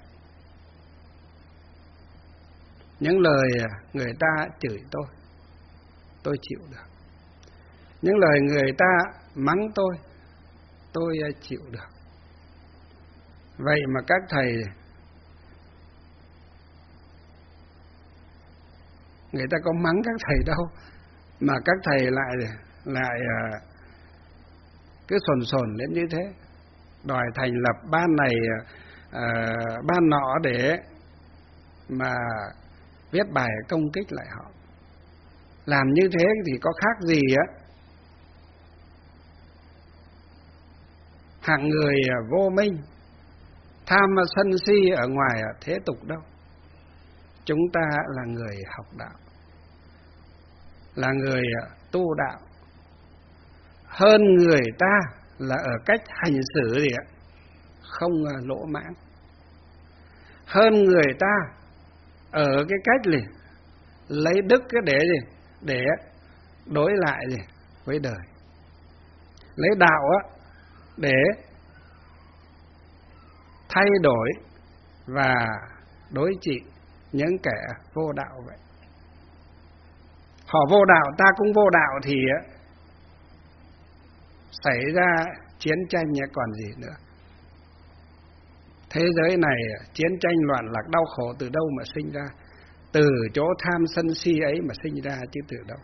những lời người ta chửi tôi chịu được. Những lời người ta mắng tôi chịu được. Vậy mà các thầy, người ta có mắng các thầy đâu, mà các thầy lại cứ sồn lên như thế, đòi thành lập ban này ban nọ để mà viết bài công kích lại họ. Làm như thế thì có khác gì hạng người vô minh, tham sân si ở ngoài thế tục đâu. Chúng ta là người học đạo, là người tu đạo. Hơn người ta là ở cách hành xử gì không lỗ mãng. Hơn người ta ở cái cách lấy đức cái để đối lại với đời. Lấy đạo để thay đổi và đối trị những kẻ vô đạo vậy. Họ vô đạo, ta cũng vô đạo thì xảy ra chiến tranh còn gì nữa. Thế giới này chiến tranh loạn lạc đau khổ từ đâu mà sinh ra? từ chỗ tham sân si ấy mà sinh ra chứ từ đâu.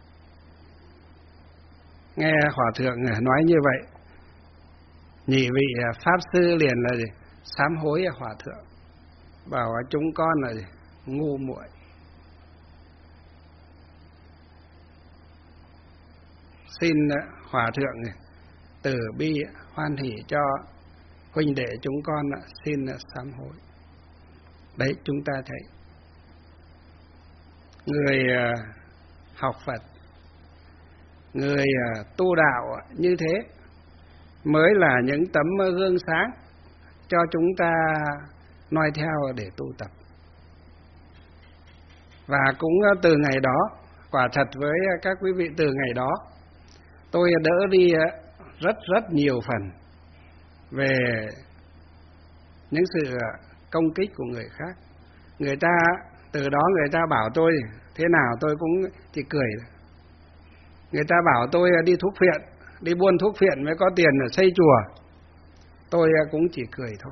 Nghe Hòa Thượng nói như vậy, nhị vị Pháp Sư liền là gì? Sám hối Hòa Thượng, bảo chúng con là gì? Ngu muội. Xin Hòa Thượng từ bi hoan hỷ cho huynh đệ chúng con xin sám hối. Đấy, chúng ta thấy người học Phật, người tu đạo như thế mới là những tấm gương sáng cho chúng ta noi theo để tu tập. Và cũng từ ngày đó, quả thật với các quý vị, từ ngày đó tôi đỡ đi rất nhiều phần về những sự công kích của người khác. Người ta từ đó người ta bảo tôi thế nào tôi cũng chỉ cười. Người ta bảo tôi đi thuốc phiện, đi buôn thuốc phiện mới có tiền để xây chùa, tôi cũng chỉ cười thôi.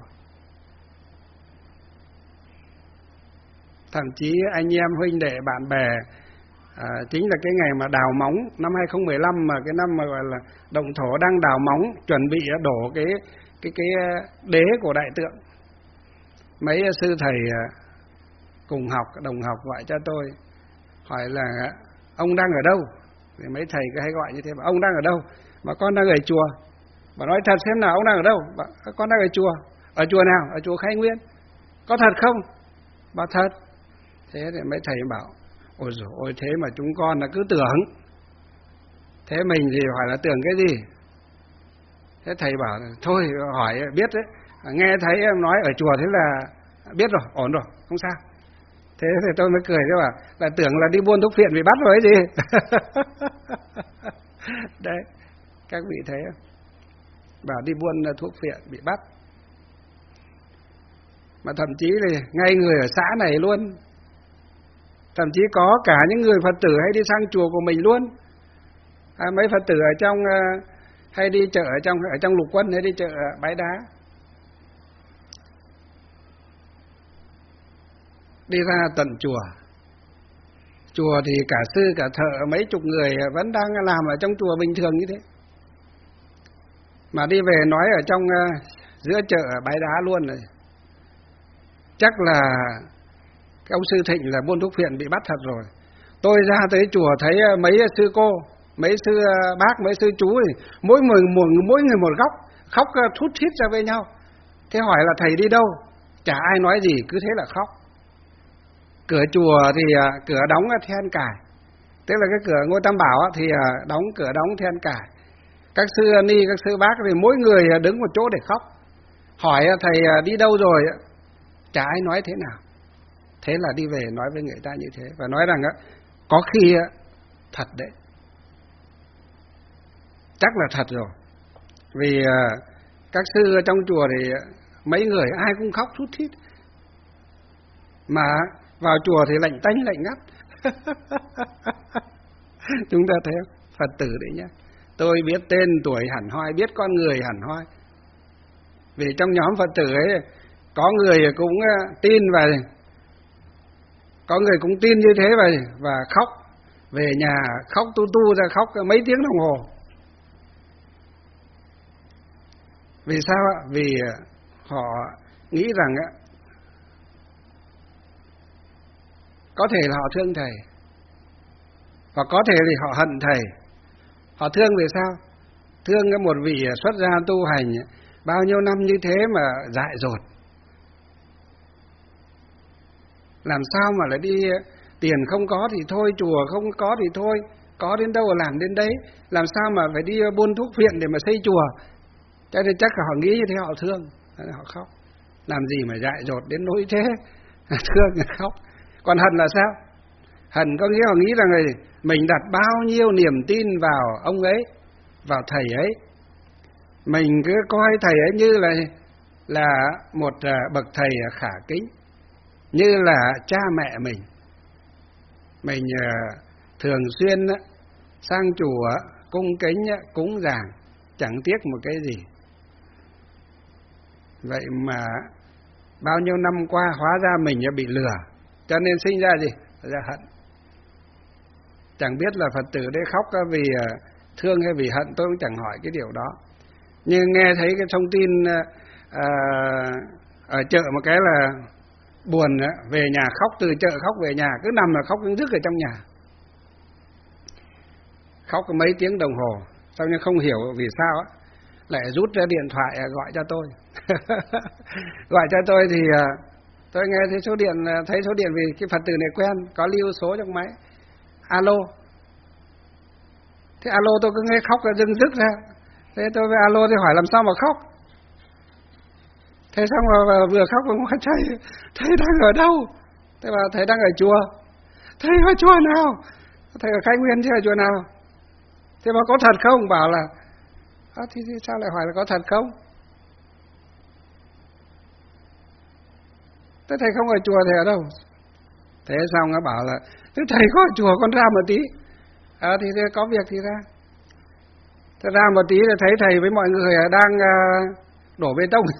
Thậm chí anh em huynh đệ bạn bè, chính là cái ngày mà đào móng năm 2015, mà cái năm mà gọi là động thổ đang đào móng chuẩn bị đổ cái đế của đại tượng, mấy sư thầy cùng học, đồng học gọi cho tôi hỏi là ông đang ở đâu. Thì mấy thầy cứ hay gọi như thế, mà ông đang ở đâu? Mà con đang ở chùa. Mà nói thật xem nào, ông đang ở đâu? Mà con đang ở chùa. Ở chùa nào? Ở chùa Khai Nguyên. Có thật không? Bảo thật. Thế thì mấy thầy bảo, ôi dồi ôi, thế mà chúng con là cứ tưởng. Thế mình thì hỏi là tưởng cái gì? Thế thầy bảo, thôi hỏi biết đấy, nghe thấy em nói ở chùa thế là biết rồi, ổn rồi, không sao. Thế thì tôi mới cười, chứ bảo là tưởng là đi buôn thuốc phiện bị bắt rồi ấy gì. Đấy, các vị thấy không? Bảo đi buôn thuốc phiện bị bắt. Mà thậm chí là ngay người ở xã này luôn, thậm chí có cả những người Phật tử hay đi sang chùa của mình luôn. Mấy Phật tử ở trong hay đi chợ ở trong Lục Quân hay đi chợ Bãi Đá, đi ra tận chùa. Chùa thì cả sư cả thợ mấy chục người vẫn đang làm ở trong chùa bình thường như thế, mà đi về nói ở trong giữa chợ Bãi Đá luôn rồi. Chắc là cái ông sư Thịnh là buôn thuốc phiện bị bắt thật rồi. Tôi ra tới chùa thấy mấy sư cô, mấy sư bác, mấy sư chú thì mỗi người một góc, khóc thút thít ra với nhau. Thế hỏi là thầy đi đâu? Chả ai nói gì, cứ thế là khóc. Cửa chùa thì cửa đóng then cài, tức là cái cửa ngôi Tam Bảo thì đóng cửa đóng then cài. Các sư ni, các sư bác thì mỗi người đứng một chỗ để khóc. Hỏi thầy đi đâu rồi, chả ai nói thế nào. Thế là đi về nói với người ta như thế, và nói rằng có khi thật đấy, chắc là thật rồi. Vì các sư trong chùa thì mấy người ai cũng khóc thút thít, mà vào chùa thì lạnh tanh lạnh ngắt. Chúng ta thấy không? Phật tử đấy nhá. Tôi biết tên tuổi hẳn hoi, biết con người hẳn hoi. Vì trong nhóm Phật tử ấy có người cũng tin và có người cũng tin như thế vậy, và khóc về nhà khóc tu ra, khóc mấy tiếng đồng hồ. Vì sao ạ? Vì họ nghĩ rằng có thể là họ thương thầy, hoặc có thể thì họ hận thầy. Họ thương vì sao? Thương một vị xuất gia tu hành bao nhiêu năm như thế mà dại dột, làm sao mà lại đi tiền không có thì thôi, chùa không có thì thôi, có đến đâu làm đến đấy, làm sao mà phải đi buôn thuốc phiện để mà xây chùa. Cho nên chắc là họ nghĩ như thế, họ thương, họ khóc. Làm gì mà dại dột đến nỗi thế. Thương khóc. Còn hận là sao? Hận có nghĩa họ nghĩ rằng mình đặt bao nhiêu niềm tin vào ông ấy, vào thầy ấy. Mình cứ coi thầy ấy như là một bậc thầy khả kính, như là cha mẹ mình. Mình thường xuyên sang chùa cung kính cúng dường, chẳng tiếc một cái gì. Vậy mà bao nhiêu năm qua hóa ra mình bị lừa. cho nên sinh ra gì? Ra hận. Chẳng biết là Phật tử đấy khóc vì thương hay vì hận, tôi cũng chẳng hỏi cái điều đó. Nhưng nghe thấy cái thông tin ở chợ một cái là buồn, về nhà khóc, từ chợ khóc về nhà, cứ nằm là khóc đứng rức ở trong nhà. Khóc mấy tiếng đồng hồ, xong nhưng không hiểu vì sao lại rút ra điện thoại gọi cho tôi. Gọi cho tôi thì tôi nghe thấy số điện vì cái Phật tử này quen, có lưu số trong máy. Alo. Thế alo tôi cứ nghe khóc là dưng dứt ra. Thế tôi với alo thì hỏi làm sao mà khóc. Thế xong rồi vừa khóc vừa hỏi thầy đang ở đâu? Thế bảo thầy đang ở chùa. Thầy ở chùa nào? Thầy ở Khai Nguyên chứ ở chùa nào? Thế bảo có thật không? Bảo là thì sao lại hỏi là có thật không? Thế thầy không ở chùa, thầy ở đâu? Thế xong nó bảo là thế thầy có ở chùa, con ra một tí. Thì có việc thì ra. Thế ra một tí thì thấy thầy với mọi người đang đổ bê tông.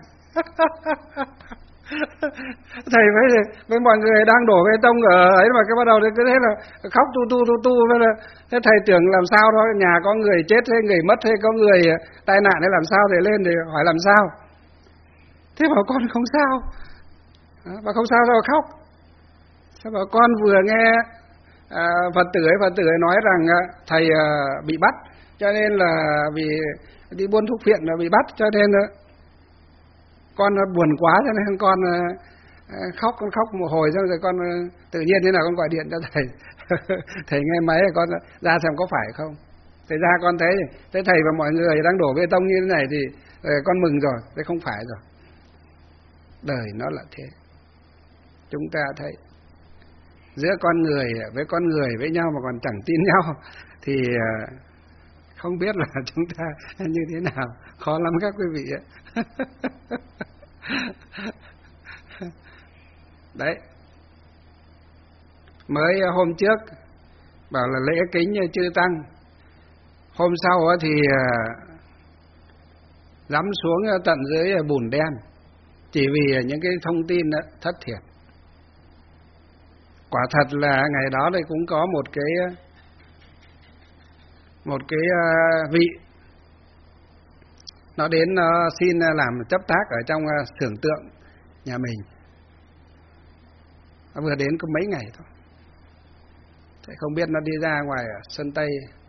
Thầy với mọi người đang đổ bê tông ở ấy mà cái bắt đầu cứ thế là khóc tu thế thầy tưởng làm sao đó, nhà có người chết hay người mất hay có người tai nạn hay làm sao, thầy lên thì hỏi làm sao. Thế bảo con không sao. Và không sao đâu khóc. Thế bảo con vừa nghe Phật tử ấy nói rằng thầy bị bắt, cho nên là vì đi buôn thuốc phiện là bị bắt, cho nên con buồn quá cho nên con khóc một hồi, xong rồi con tự nhiên thế nào con gọi điện cho thầy. Thầy nghe máy con ra xem có phải không. Thế ra con thấy thầy và mọi người đang đổ bê tông như thế này thì con mừng rồi, thế không phải rồi. Đời nó là thế. Chúng ta thấy giữa con người với nhau mà còn chẳng tin nhau thì không biết là chúng ta như thế nào. Khó lắm các quý vị ạ. Đấy. Mới hôm trước bảo là lễ kính chư tăng, hôm sau thì dám xuống tận dưới bùn đen, chỉ vì những cái thông tin thất thiệt. Quả thật là ngày đó đây cũng có một cái vị nó đến xin làm chấp tác ở trong xưởng tượng nhà mình. Nó vừa đến có mấy ngày thôi. Thế không biết nó đi ra ngoài sân Tây,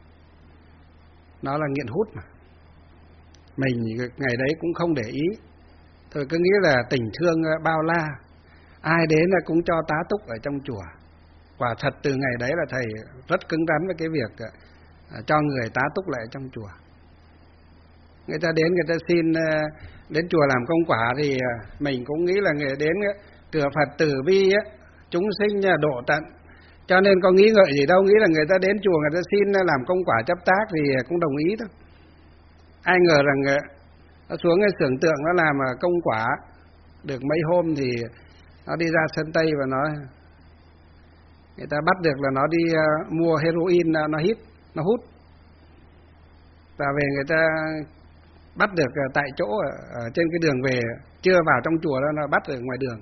nó là nghiện hút mà. Mình ngày đấy cũng không để ý, thôi cứ nghĩ là tình thương bao la, ai đến là cũng cho tá túc ở trong chùa. Quả thật từ ngày đấy là thầy rất cứng rắn với cái việc cho người tá túc lại trong chùa. Người ta đến người ta xin đến chùa làm công quả thì mình cũng nghĩ là người đến cửa Phật tử bi chúng sinh độ tận, cho nên có nghĩ ngợi gì đâu, nghĩ là người ta đến chùa người ta xin làm công quả chấp tác thì cũng đồng ý thôi. Ai ngờ rằng nó xuống cái xưởng tượng nó làm công quả được mấy hôm thì nó đi ra sân Tây và người ta bắt được là nó đi mua heroin, nó hút. Và về người ta bắt được tại chỗ ở trên cái đường về, chưa vào trong chùa đó, nó bắt ở ngoài đường.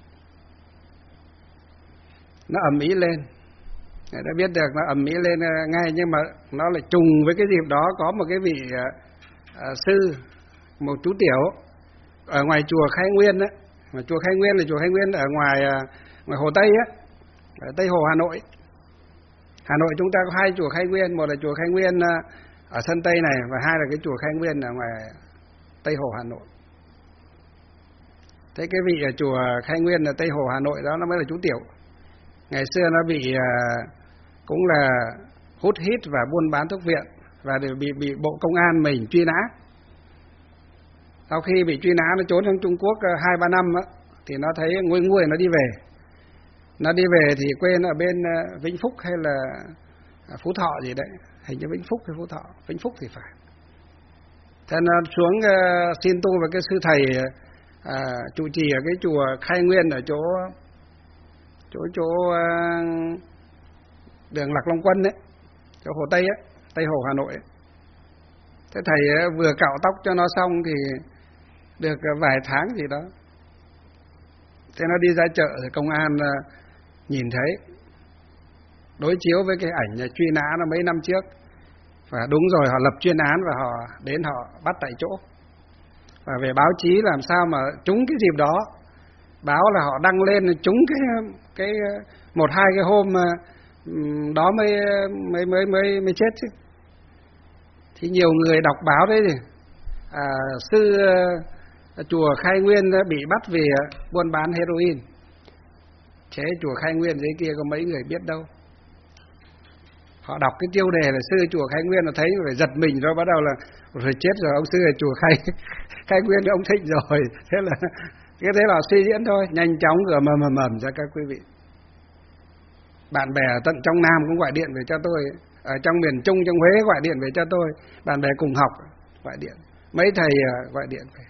Nó ầm ĩ lên, người ta biết được nó ầm ĩ lên ngay, nhưng mà nó lại trùng với cái dịp đó có một cái vị sư, một chú tiểu ở ngoài chùa Khai Nguyên á, mà chùa Khai Nguyên là chùa Khai Nguyên ở ngoài Hồ Tây á, ở Tây Hồ Hà Nội. Hà Nội chúng ta có hai chùa Khai Nguyên, một là chùa Khai Nguyên ở sân Tây này, và hai là cái chùa Khai Nguyên ở ngoài Tây Hồ Hà Nội. Thế cái vị ở chùa Khai Nguyên ở Tây Hồ Hà Nội đó nó mới là chú tiểu. Ngày xưa nó bị cũng là hút hít và buôn bán thuốc viện, và bị Bộ Công an mình truy nã. Sau khi bị truy nã nó trốn sang Trung Quốc 2-3 năm á, thì nó thấy nguôi nó đi về. Nó đi về thì quên ở bên Vĩnh Phúc hay là Phú Thọ gì đấy, hình như Vĩnh Phúc hay Phú Thọ, Vĩnh Phúc thì phải. Thế nó xuống xin tu với cái sư thầy trụ trì ở cái chùa Khai Nguyên ở chỗ đường Lạc Long Quân đấy, chỗ Hồ Tây ấy, Tây Hồ Hà Nội ấy. Thế thầy vừa cạo tóc cho nó xong thì được vài tháng gì đó, thế nó đi ra chợ thì công an nhìn thấy, đối chiếu với cái ảnh truy nã nó mấy năm trước. Và đúng rồi, họ lập chuyên án và họ đến họ bắt tại chỗ. Và về báo chí làm sao mà trúng cái dịp đó, báo là họ đăng lên trúng cái một hai cái hôm đó mới chết chứ. Thì nhiều người đọc báo đấy thì sư chùa Khai Nguyên bị bắt vì buôn bán heroin. Thế chùa Khai Nguyên dưới kia có mấy người biết đâu. Họ đọc cái tiêu đề là sư chùa Khai Nguyên là thấy phải giật mình, rồi bắt đầu là rồi chết rồi, ông sư ở chùa Khai Nguyên ông thịnh rồi. Thế là cái thế là suy diễn thôi, nhanh chóng cửa mầm ra các quý vị. Bạn bè tận trong Nam cũng gọi điện về cho tôi, ở trong miền Trung, trong Huế gọi điện về cho tôi, bạn bè cùng học gọi điện, mấy thầy gọi điện về.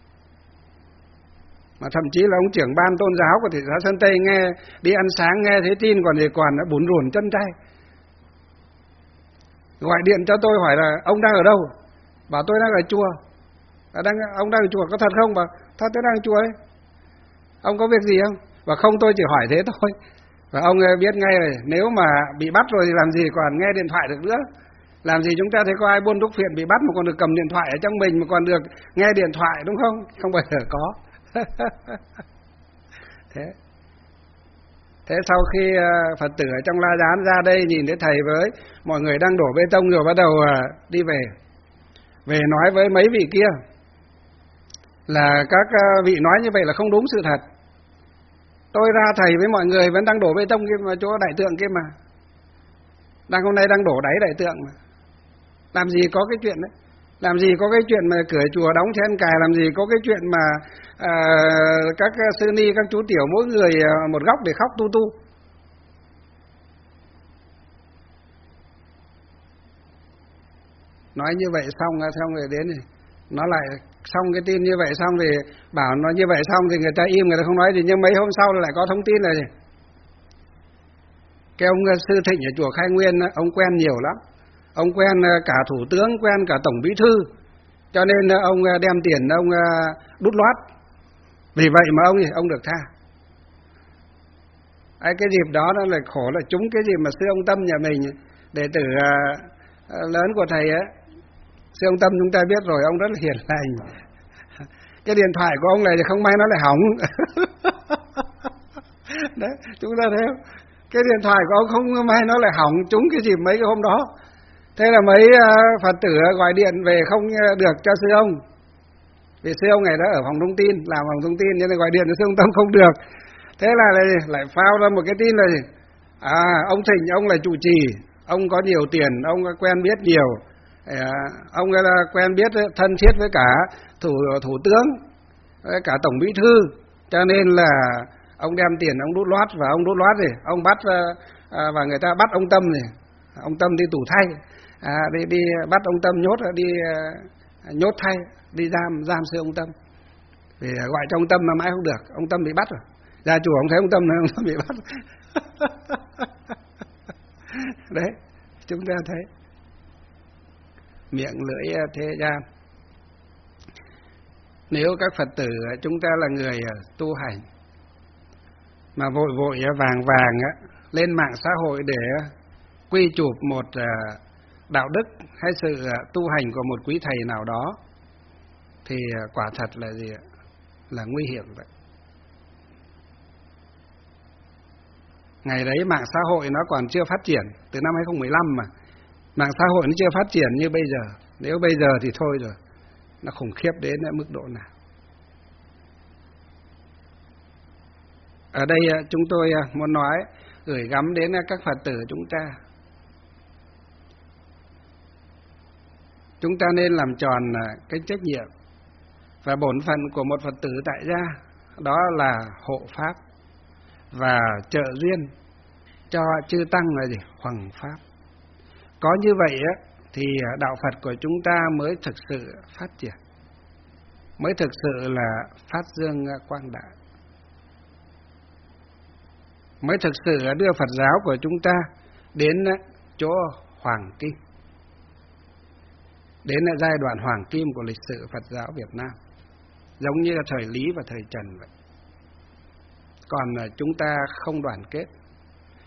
Mà thậm chí là ông trưởng ban tôn giáo của thị xã Sơn Tây nghe đi ăn sáng nghe thấy tin còn gì còn đã bủn rủn chân tay. Gọi điện cho tôi hỏi là ông đang ở đâu? Bảo tôi đang ở chùa. Ông đang ở chùa có thật không? Bảo thật, tôi đang ở chùa ấy. Ông có việc gì không? Và không, tôi chỉ hỏi thế thôi. Và ông biết ngay rồi, nếu mà bị bắt rồi thì làm gì còn nghe điện thoại được nữa. Làm gì chúng ta thấy có ai buôn thuốc phiện bị bắt mà còn được cầm điện thoại ở trong mình, mà còn được nghe điện thoại, đúng không? Không bao giờ có. Thế sau khi Phật tử ở trong La Gián ra đây nhìn thấy thầy với mọi người đang đổ bê tông rồi bắt đầu đi về nói với mấy vị kia là các vị nói như vậy là không đúng sự thật. Tôi ra thầy với mọi người vẫn đang đổ bê tông kia mà, chỗ đại tượng kia mà. Hôm nay đang đổ đáy đại tượng mà. Làm gì có cái chuyện đấy. Làm gì có cái chuyện mà cửa chùa đóng then cài, làm gì có cái chuyện mà các sư ni, các chú tiểu mỗi người một góc để khóc tu. Nói như vậy xong rồi đến thì nó lại xong cái tin như vậy xong thì bảo nó như vậy xong thì người ta im, người ta không nói gì, nhưng mấy hôm sau lại có thông tin này. Cái ông sư Thịnh ở chùa Khai Nguyên, ông quen nhiều lắm. Ông quen cả thủ tướng, quen cả tổng bí thư, cho nên ông đem tiền ông đút lót. Vì vậy mà ông được tha. Cái dịp đó nó lại khổ là trúng cái dịp mà sư ông Tâm nhà mình, đệ tử lớn của thầy ấy. Sư ông Tâm chúng ta biết rồi, ông rất là hiền lành. Cái điện thoại của ông này thì không may nó lại hỏng. Đấy, chúng ta thấy không? Cái điện thoại của ông không may nó lại hỏng trúng cái dịp mấy cái hôm đó. Thế là mấy Phật tử gọi điện về không được cho sư ông. Vì sư ông này đã ở phòng thông tin, làm phòng thông tin, nên là gọi điện cho sư ông Tâm không được. Thế là lại phao ra một cái tin là gì? Ông Thịnh, ông là trụ trì, ông có nhiều tiền, ông quen biết nhiều. Ông là quen biết thân thiết với cả thủ tướng, với cả tổng bí thư, cho nên là ông đem tiền ông đút lót, và ông đút lót thì ông bắt và người ta bắt ông Tâm này, ông Tâm đi tù thay, đi bắt ông Tâm nhốt thay, đi giam sư ông Tâm, vì gọi cho ông Tâm mà mãi không được, ông Tâm bị bắt rồi, ra chùa ông thấy ông Tâm này, ông Tâm bị bắt. Đấy, chúng ta thấy miệng lưỡi thế gian. Nếu các Phật tử chúng ta là người tu hành mà vội vàng lên mạng xã hội để quy chụp một đạo đức hay sự tu hành của một quý thầy nào đó thì quả thật là gì ạ? Là nguy hiểm vậy. Ngày đấy mạng xã hội nó còn chưa phát triển, từ năm 2015 mà mạng xã hội nó chưa phát triển như bây giờ. Nếu bây giờ thì thôi rồi, nó khủng khiếp đến mức độ nào. Ở đây chúng tôi muốn nói, gửi gắm đến các Phật tử chúng ta. Chúng ta nên làm tròn cái trách nhiệm và bổn phận của một Phật tử tại gia, đó là hộ Pháp và trợ duyên cho chư Tăng là gì? Hoằng Pháp. Có như vậy thì đạo Phật của chúng ta mới thực sự phát triển, mới thực sự là phát dương quang đại, mới thực sự đưa Phật giáo của chúng ta đến chỗ hoàng kim, đến giai đoạn hoàng kim của lịch sử Phật giáo Việt Nam, giống như là thời Lý và thời Trần vậy. Còn chúng ta không đoàn kết,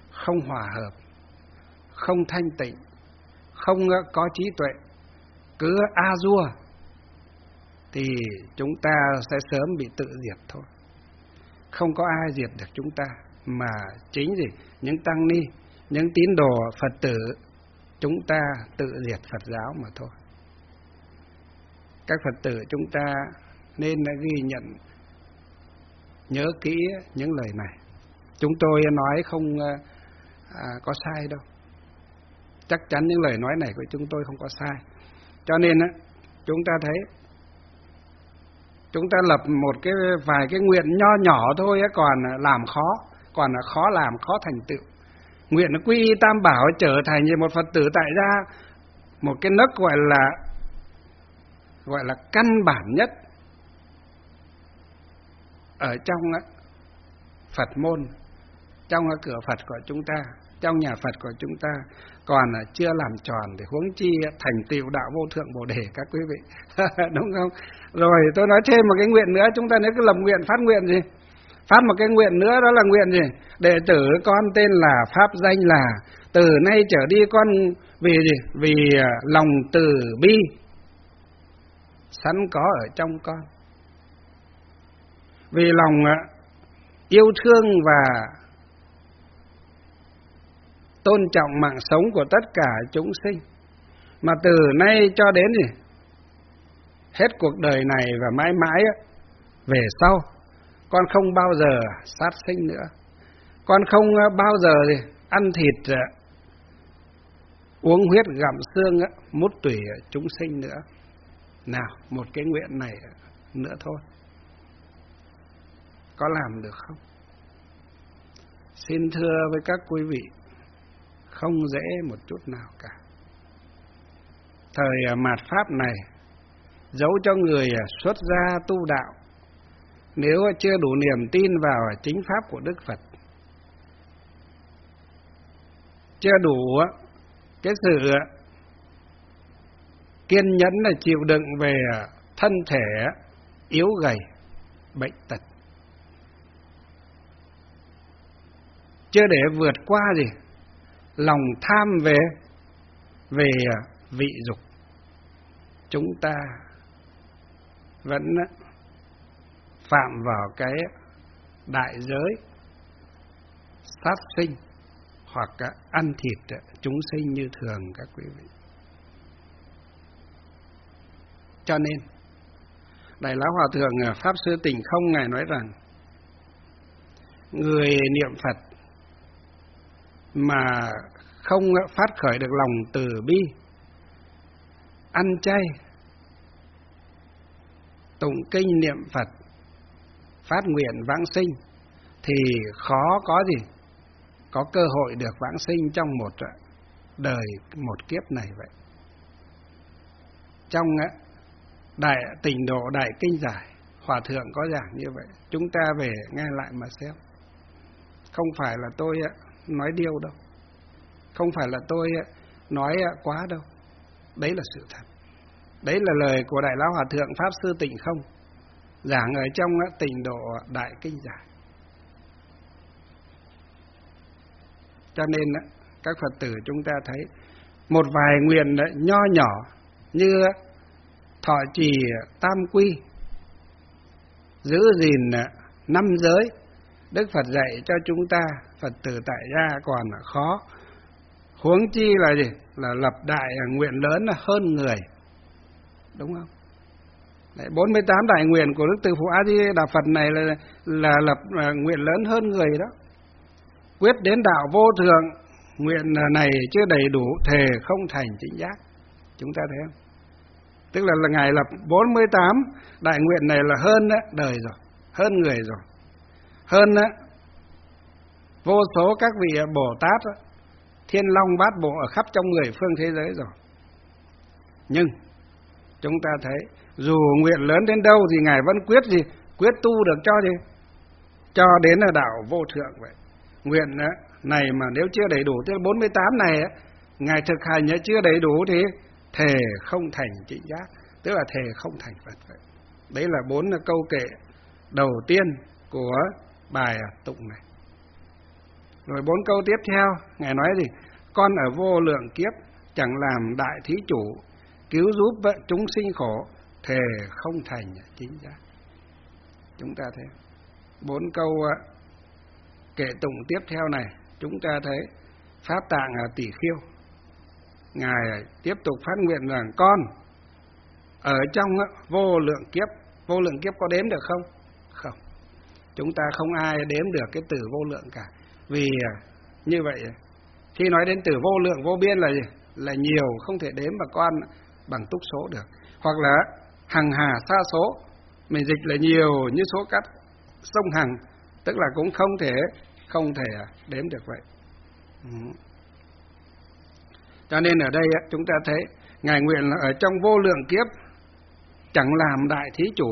không hòa hợp, không thanh tịnh, không có trí tuệ, cứ a dua thì chúng ta sẽ sớm bị tự diệt thôi. Không có ai diệt được chúng ta, mà chính gì những tăng ni, những tín đồ Phật tử chúng ta tự diệt Phật giáo mà thôi. Các Phật tử chúng ta nên ghi nhận, nhớ kỹ những lời này. Chúng tôi nói không có sai đâu. Chắc chắn những lời nói này của chúng tôi không có sai. Cho nên chúng ta thấy chúng ta lập một vài cái nguyện nho nhỏ thôi còn làm khó, còn khó làm, khó thành tựu. Nguyện quy y Tam Bảo trở thành như một Phật tử tại gia, một cái nấc gọi là căn bản nhất ở trong Phật môn, trong cửa Phật của chúng ta, trong nhà Phật của chúng ta, còn chưa làm tròn thì huống chi thành tựu đạo vô thượng Bồ đề các quý vị. Đúng không? Rồi tôi nói thêm một cái nguyện nữa, chúng ta nếu cứ lập nguyện, phát nguyện gì? Phát một cái nguyện nữa, đó là nguyện gì? Đệ tử con tên là, pháp danh là, từ nay trở đi con vì gì? Vì lòng từ bi sẵn có ở trong con, vì lòng yêu thương và tôn trọng mạng sống của tất cả chúng sinh, mà từ nay cho đến gì? Hết cuộc đời này và mãi mãi về sau, con không bao giờ sát sinh nữa, con không bao giờ ăn thịt, uống huyết, gặm xương, mút tủy chúng sinh nữa. Nào, một cái nguyện này nữa thôi, có làm được không? Xin thưa với các quý vị, không dễ một chút nào cả. Thời mạt Pháp này, dẫu cho người xuất gia tu đạo, nếu chưa đủ niềm tin vào chính Pháp của Đức Phật, chưa đủ cái sự kiên nhẫn là chịu đựng về thân thể yếu gầy, bệnh tật, chưa để vượt qua gì lòng tham về vị dục, chúng ta vẫn phạm vào cái đại giới sát sinh hoặc ăn thịt chúng sinh như thường các quý vị. Cho nên Đại Lão Hòa Thượng Pháp Sư Tịnh Không ngài nói rằng, người niệm Phật mà không phát khởi được lòng từ bi, ăn chay, tụng kinh niệm Phật, phát nguyện vãng sinh, thì khó có gì có cơ hội được vãng sinh trong một đời, một kiếp này vậy. Trong Đại Tịnh Độ Đại Kinh Giải, Hòa Thượng có giảng như vậy, chúng ta về nghe lại mà xem. Không phải là tôi nói điêu đâu, không phải là tôi nói quá đâu, đấy là sự thật. Đấy là lời của Đại Lão Hòa Thượng Pháp Sư Tịnh Không giảng ở trong Tịnh Độ Đại Kinh Giải. Cho nên các Phật tử chúng ta thấy một vài nguyện nho nhỏ như thọ trì tam quy, giữ gìn 5 giới Đức Phật dạy cho chúng ta Phật tử tại gia còn khó, huống chi là gì? Là lập đại nguyện lớn hơn người, đúng không? Đấy, 48 đại nguyện của Đức Từ Phụ A Di Đà Phật này là lập nguyện lớn hơn người đó. Quyết đến đạo vô thượng, nguyện này chưa đầy đủ, thề không thành chính giác. Chúng ta thấy không? Tức là ngài lập 48 đại nguyện này là hơn đời rồi, hơn người rồi, hơn vô số các vị Bồ Tát, Thiên Long Bát Bộ ở khắp trong 10 phương thế giới rồi. Nhưng chúng ta thấy dù nguyện lớn đến đâu thì ngài vẫn quyết tu được cho đến là đạo vô thượng vậy. Nguyện này mà nếu chưa đầy đủ, tức là 48 này ngài thực hành chưa đầy đủ thì thề không thành chính giác, tức là thề không thành Phật vậy. Đấy là 4 câu kệ đầu tiên của bài tụng này. Rồi 4 câu tiếp theo, Ngài nói gì? Con ở vô lượng kiếp chẳng làm đại thí chủ, cứu giúp chúng sinh khổ, thề không thành chính giác. Chúng ta thấy 4 câu kệ tụng tiếp theo này, chúng ta thấy Pháp Tạng Tỷ Khiêu, Ngài tiếp tục phát nguyện rằng con ở trong vô lượng kiếp có đếm được không? Không. Chúng ta không ai đếm được cái từ vô lượng cả. Vì như vậy, khi nói đến từ vô lượng vô biên là gì? Là nhiều, không thể đếm mà con bằng túc số được. Hoặc là hằng hà sa số, mình dịch là nhiều như số cát sông Hằng, tức là cũng không thể đếm được vậy. Cho nên ở đây chúng ta thấy Ngài nguyện là ở trong vô lượng kiếp chẳng làm đại thí chủ,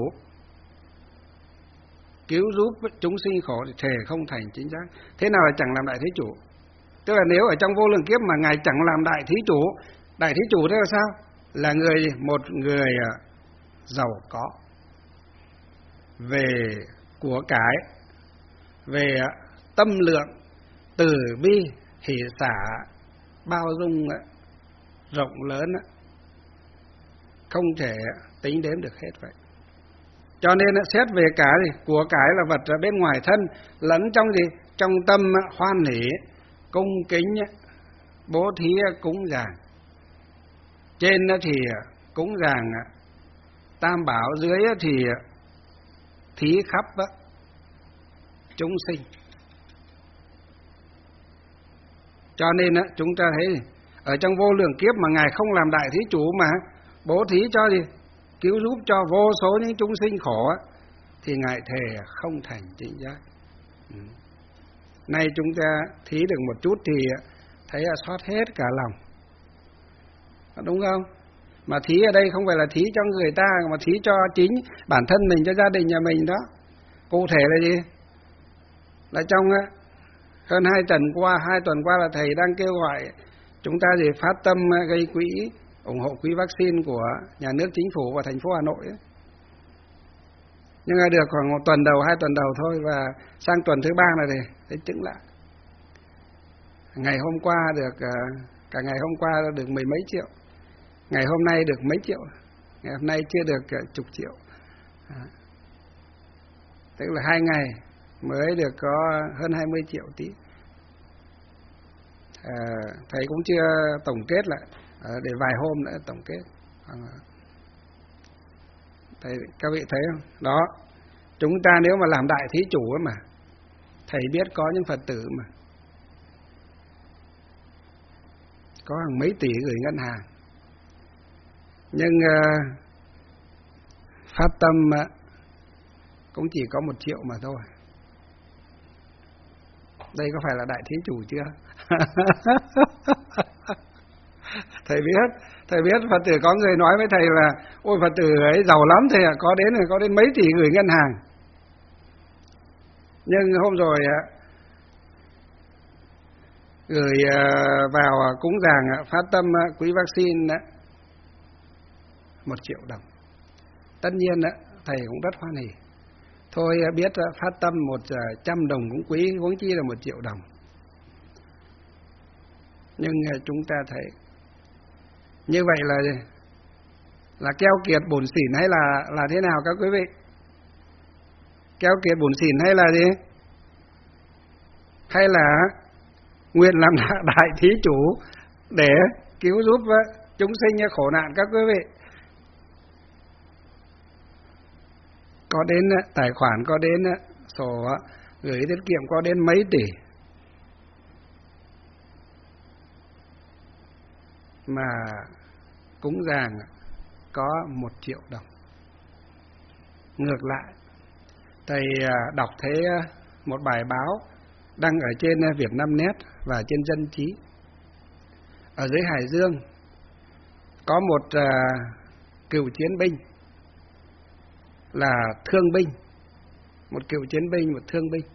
cứu giúp chúng sinh khổ thì thề không thành chính giác. Thế nào là chẳng làm đại thí chủ? Tức là nếu ở trong vô lượng kiếp mà Ngài chẳng làm đại thí chủ thế là sao? Là một người giàu có về của cải, về tâm lượng, từ bi, hỷ xả, bao dung rộng lớn, không thể tính đếm được hết vậy. Cho nên xét về cả của cải là vật ở bên ngoài thân, lẫn trong trong tâm hoan hỷ, cung kính, bố thí cúng dường. Trên thì cúng dường tam bảo, dưới thì thí khắp chúng sinh. Cho nên chúng ta thấy ở trong vô lượng kiếp mà Ngài không làm đại thí chủ mà bố thí cho cứu giúp cho vô số những chúng sinh khổ thì Ngài thề không thành chính giác. Nay chúng ta thí được một chút thì thấy xót hết cả lòng, đúng không? Mà thí ở đây không phải là thí cho người ta, mà thí cho chính bản thân mình, cho gia đình nhà mình đó. Cụ thể là gì? Là trong hơn 2 tuần qua là thầy đang kêu gọi chúng ta phát tâm gây quỹ ủng hộ quỹ vaccine của nhà nước, chính phủ và thành phố Hà Nội ấy. Nhưng mà được khoảng 1 tuần đầu, 2 tuần đầu thôi, và sang tuần thứ 3 này thì chứng lại. Ngày hôm qua cả ngày hôm qua được 10 mấy triệu, ngày hôm nay được mấy triệu, ngày hôm nay chưa được chục triệu. Tức là 2 ngày mới được có hơn 20 triệu tí. Thầy cũng chưa tổng kết lại, để vài hôm nữa tổng kết. Các vị thấy không? Đó, chúng ta nếu mà làm đại thí chủ mà, thầy biết có những Phật tử mà có hàng mấy tỷ gửi ngân hàng, nhưng phát tâm cũng chỉ có 1 triệu mà thôi. Đây có phải là đại thí chủ chưa? Thầy biết Phật tử, có người nói với thầy là ôi Phật tử ấy giàu lắm, thầy có đến mấy tỷ gửi ngân hàng. Nhưng hôm rồi gửi vào cúng dường phát tâm quỹ vaccine 1 triệu đồng. Tất nhiên thầy cũng rất hoan hỉ. Thôi biết phát tâm 100 đồng cũng quý, huống chi là 1 triệu đồng. Nhưng chúng ta thấy như vậy là keo kiệt bủn xỉn hay là thế nào các quý vị? Keo kiệt bủn xỉn hay là gì? Hay là nguyện làm đại thí chủ để cứu giúp chúng sinh khổ nạn các quý vị? Có đến tài khoản, có đến sổ gửi tiết kiệm có đến mấy tỷ, mà cúng dường có 1 triệu đồng. Ngược lại, thầy đọc thấy một bài báo đăng ở trên Vietnamnet và trên Dân Trí. Ở dưới Hải Dương có một cựu chiến binh là thương binh, một cựu chiến binh, một thương binh.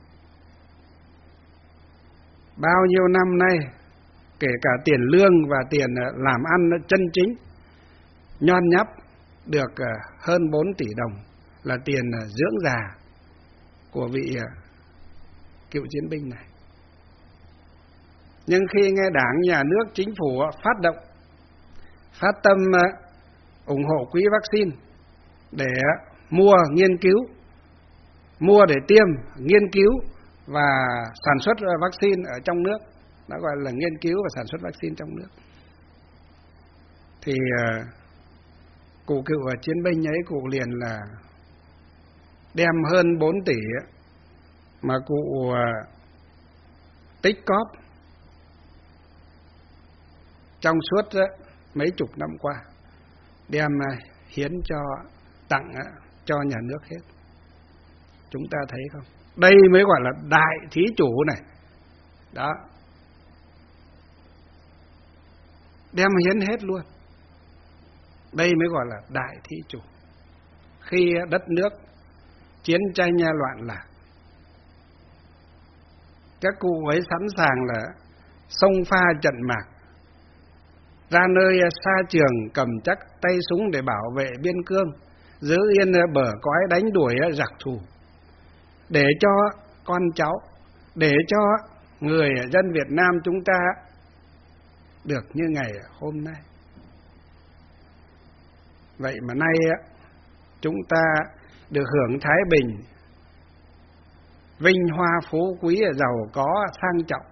Bao nhiêu năm nay, kể cả tiền lương và tiền làm ăn chân chính, nhon nhắp được hơn 4 tỷ đồng là tiền dưỡng già của vị cựu chiến binh này. Nhưng khi nghe Đảng, Nhà nước, Chính phủ phát động, phát tâm ủng hộ quỹ vaccine để mua, nghiên cứu, mua để tiêm, nghiên cứu và sản xuất vaccine ở trong nước, nó gọi là nghiên cứu và sản xuất vaccine trong nước, thì cụ cựu chiến binh ấy, cụ liền là đem hơn 4 tỷ mà cụ tích cóp trong suốt mấy chục năm qua, đem hiến cho, tặng cho nhà nước hết. Chúng ta thấy không? Đây mới gọi là đại thí chủ này. Đó. Đem hiến hết luôn. Đây mới gọi là đại thí chủ. Khi đất nước chiến tranh loạn lạc, các cụ ấy sẵn sàng là xông pha trận mạc, ra nơi xa trường cầm chắc tay súng để bảo vệ biên cương, giữ yên bờ cõi đánh đuổi giặc thù, để cho con cháu, để cho người dân Việt Nam chúng ta được như ngày hôm nay. Vậy mà nay chúng ta được hưởng thái bình, vinh hoa phú quý, giàu có, sang trọng,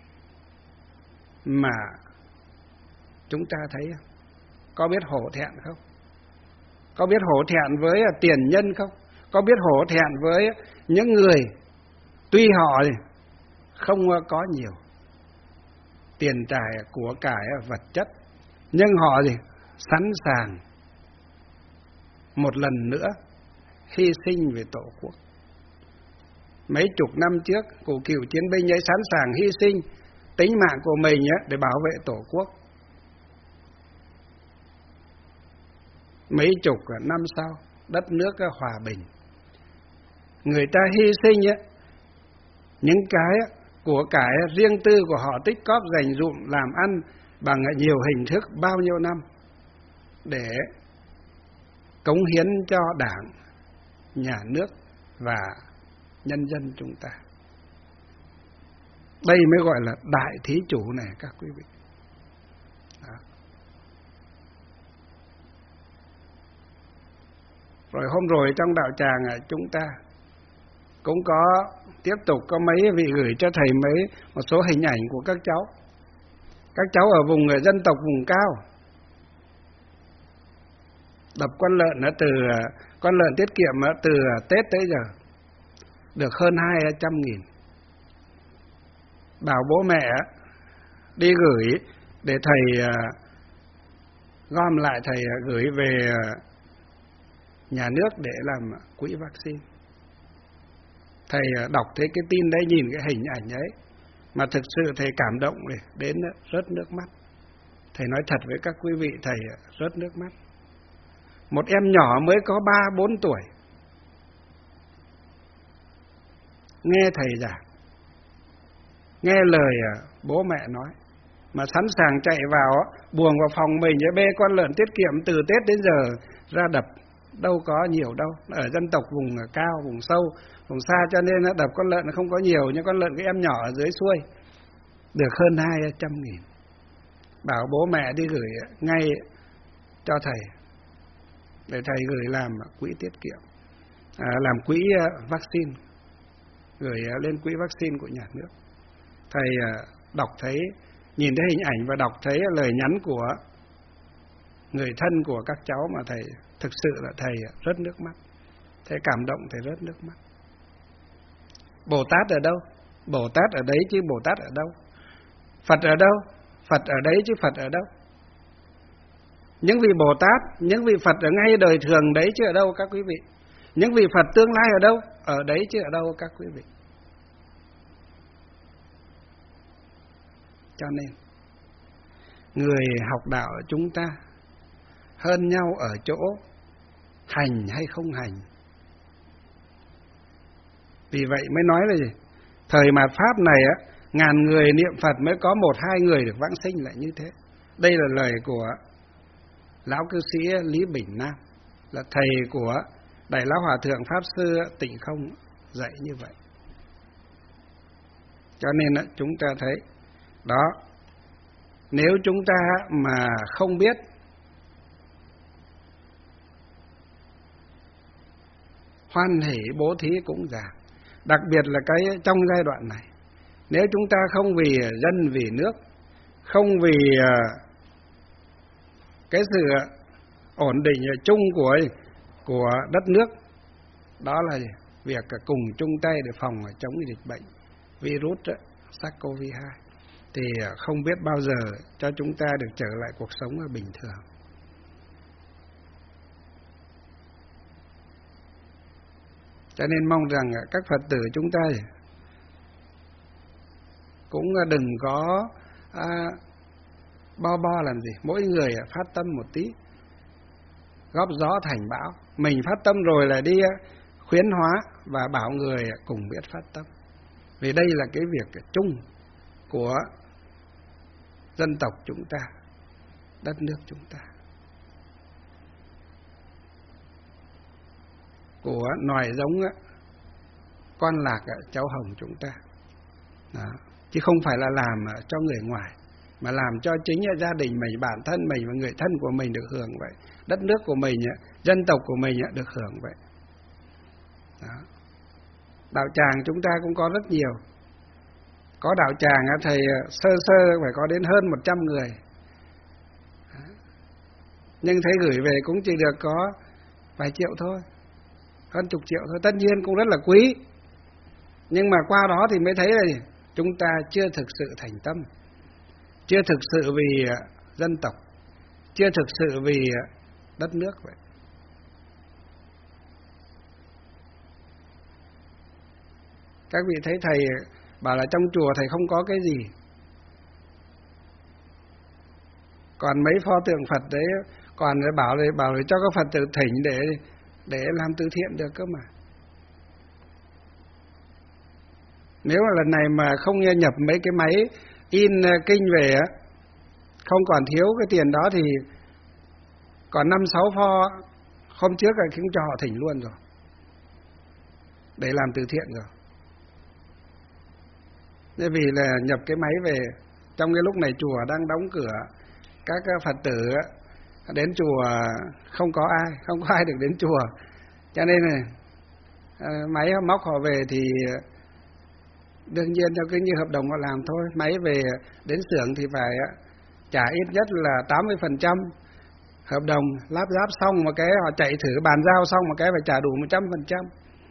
mà chúng ta thấy có biết hổ thẹn không? Có biết hổ thẹn với tiền nhân không? Có biết hổ thẹn với những người tuy họ không có nhiều tiền tài của cải vật chất, nhưng họ sẵn sàng một lần nữa hy sinh vì Tổ quốc. Mấy chục năm trước, cụ cựu chiến binh ấy sẵn sàng hy sinh tính mạng của mình để bảo vệ Tổ quốc. Mấy chục năm sau, đất nước hòa bình, người ta hy sinh những cái của cải riêng tư của họ tích cóp dành dụm làm ăn bằng nhiều hình thức bao nhiêu năm để cống hiến cho Đảng, Nhà nước và nhân dân chúng ta. Đây mới gọi là đại thí chủ này các quý vị. Đó. Rồi hôm rồi trong đạo tràng chúng ta cũng có tiếp tục có mấy vị gửi cho thầy một số hình ảnh của các cháu. Các cháu ở vùng dân tộc vùng cao đập con lợn con lợn tiết kiệm từ Tết tới giờ được hơn 200.000. Bảo bố mẹ đi gửi để thầy gom lại, thầy gửi về nhà nước để làm quỹ vaccine. Thầy đọc thấy cái tin đấy, nhìn cái hình ảnh ấy mà thực sự thầy cảm động đến rớt nước mắt. Thầy nói thật với các quý vị, thầy rớt nước mắt. Một em nhỏ mới có 3-4 tuổi, nghe thầy giảng, nghe lời bố mẹ nói, mà sẵn sàng chạy vào buồng vào phòng mình để bê con lợn tiết kiệm từ Tết đến giờ ra đập. Đâu có nhiều đâu, ở dân tộc vùng cao, vùng sâu, vùng xa, cho nên đập con lợn không có nhiều, nhưng con lợn cái em nhỏ ở dưới xuôi được hơn 200.000. Bảo bố mẹ đi gửi ngay cho thầy để thầy gửi làm quỹ tiết kiệm, làm quỹ vaccine, gửi lên quỹ vaccine của nhà nước. Thầy đọc thấy, nhìn thấy hình ảnh và đọc thấy lời nhắn của người thân của các cháu mà thầy thực sự là thầy rớt nước mắt. Thầy cảm động, thầy rớt nước mắt. Bồ Tát ở đâu? Bồ Tát ở đấy chứ Bồ Tát ở đâu? Phật ở đâu? Phật ở đấy chứ Phật ở đâu? Những vị Bồ Tát, những vị Phật ở ngay đời thường đấy chứ ở đâu các quý vị? Những vị Phật tương lai ở đâu? Ở đấy chứ ở đâu các quý vị? Cho nên người học đạo của chúng ta hơn nhau ở chỗ hành hay không hành. Vì vậy mới nói là gì? Thời mạt Pháp này ngàn người niệm Phật mới có 1-2 người được vãng sinh lại như thế. Đây là lời của Lão Cư Sĩ Lý Bình Nam, là thầy của Đại Lão Hòa Thượng Pháp Sư Tịnh Không dạy như vậy. Cho nên chúng ta thấy Đó, nếu chúng ta mà không biết hoan hỷ bố thí cúng dường, đặc biệt là cái trong giai đoạn này, nếu chúng ta không vì dân vì nước, không vì cái sự ổn định chung của đất nước, đó là việc cùng chung tay để phòng chống dịch bệnh virus SARS-CoV-2, thì không biết bao giờ cho chúng ta được trở lại cuộc sống bình thường. Cho nên mong rằng các Phật tử chúng ta cũng đừng có bo làm gì, mỗi người phát tâm một tí, góp gió thành bão. Mình phát tâm rồi là đi khuyến hóa và bảo người cùng biết phát tâm. Vì đây là cái việc chung của dân tộc chúng ta, đất nước chúng ta, của nòi giống con lạc cháu hồng chúng ta. Đó. Chứ không phải là làm cho người ngoài, mà làm cho chính gia đình mình, bản thân mình và người thân của mình được hưởng vậy, đất nước của mình, dân tộc của mình được hưởng vậy. Đó. Đạo tràng chúng ta cũng có rất nhiều. Có đạo tràng thầy sơ phải có đến hơn 100 người. Đó. Nhưng thầy gửi về cũng chỉ được có vài triệu thôi, hơn chục triệu thôi. Tất nhiên cũng rất là quý, nhưng mà qua đó thì mới thấy là chúng ta chưa thực sự thành tâm, chưa thực sự vì dân tộc, chưa thực sự vì đất nước vậy. Các vị thấy thầy bảo là trong chùa thầy không có cái gì, còn mấy pho tượng Phật đấy còn bảo cho các Phật tử thỉnh để làm từ thiện được cơ mà. Nếu mà lần này mà không nhập mấy cái máy in kinh về, không còn thiếu cái tiền đó thì còn 5-6 pho hôm trước là cũng cho họ thỉnh luôn rồi, để làm từ thiện rồi. Bởi vì là nhập cái máy về, trong cái lúc này chùa đang đóng cửa, các Phật tử đến chùa không có ai được đến chùa, cho nên là máy móc họ về thì đương nhiên theo cái như hợp đồng họ làm thôi. Máy về đến xưởng thì phải trả ít nhất là 80% hợp đồng, lắp ráp xong một cái họ chạy thử bàn giao xong một cái phải trả đủ 100%.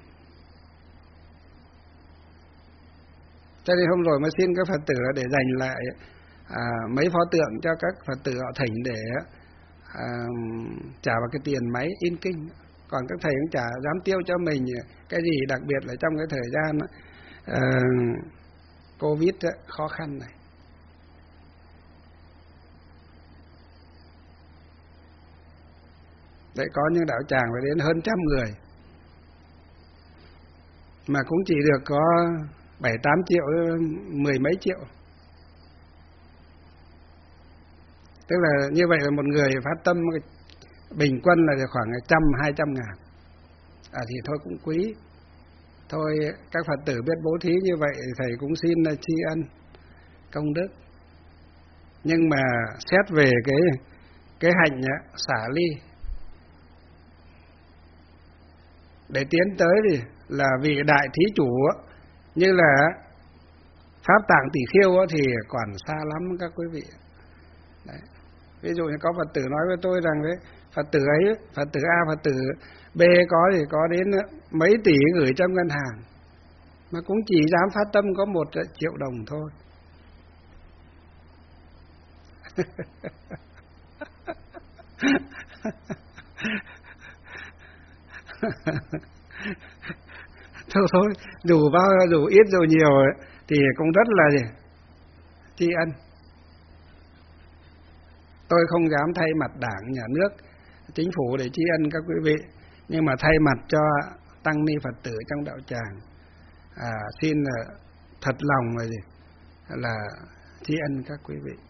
Cho nên hôm rồi mới xin các Phật tử để dành lại mấy pho tượng cho các Phật tử họ thỉnh để trả vào cái tiền máy in kinh. Còn các thầy cũng chả dám tiêu cho mình cái gì, đặc biệt là trong cái thời gian Covid khó khăn này. Đấy, có những đạo tràng phải đến hơn 100 người mà cũng chỉ được có 7-8 triệu, 10 mấy triệu. Tức là như vậy là một người phát tâm bình quân là khoảng 100-200 ngàn. Thì thôi cũng quý. Thôi các Phật tử biết bố thí như vậy thầy cũng xin tri ân công đức. Nhưng mà xét về cái hạnh xả ly để tiến tới thì là vị đại thí chủ như là Pháp Tạng Tỷ Khiêu thì còn xa lắm các quý vị. Đấy. Ví dụ như có Phật tử nói với tôi rằng đấy, Phật tử ấy, Phật tử A, Phật tử B có thì có đến mấy tỷ gửi trong ngân hàng, mà cũng chỉ dám phát tâm có 1 triệu đồng thôi. Thôi, dù ít dù nhiều thì cũng rất là tri ân. Tôi không dám thay mặt Đảng, Nhà nước, Chính phủ để tri ân các quý vị, nhưng mà thay mặt cho tăng ni Phật tử trong đạo tràng xin thật lòng là tri ân các quý vị.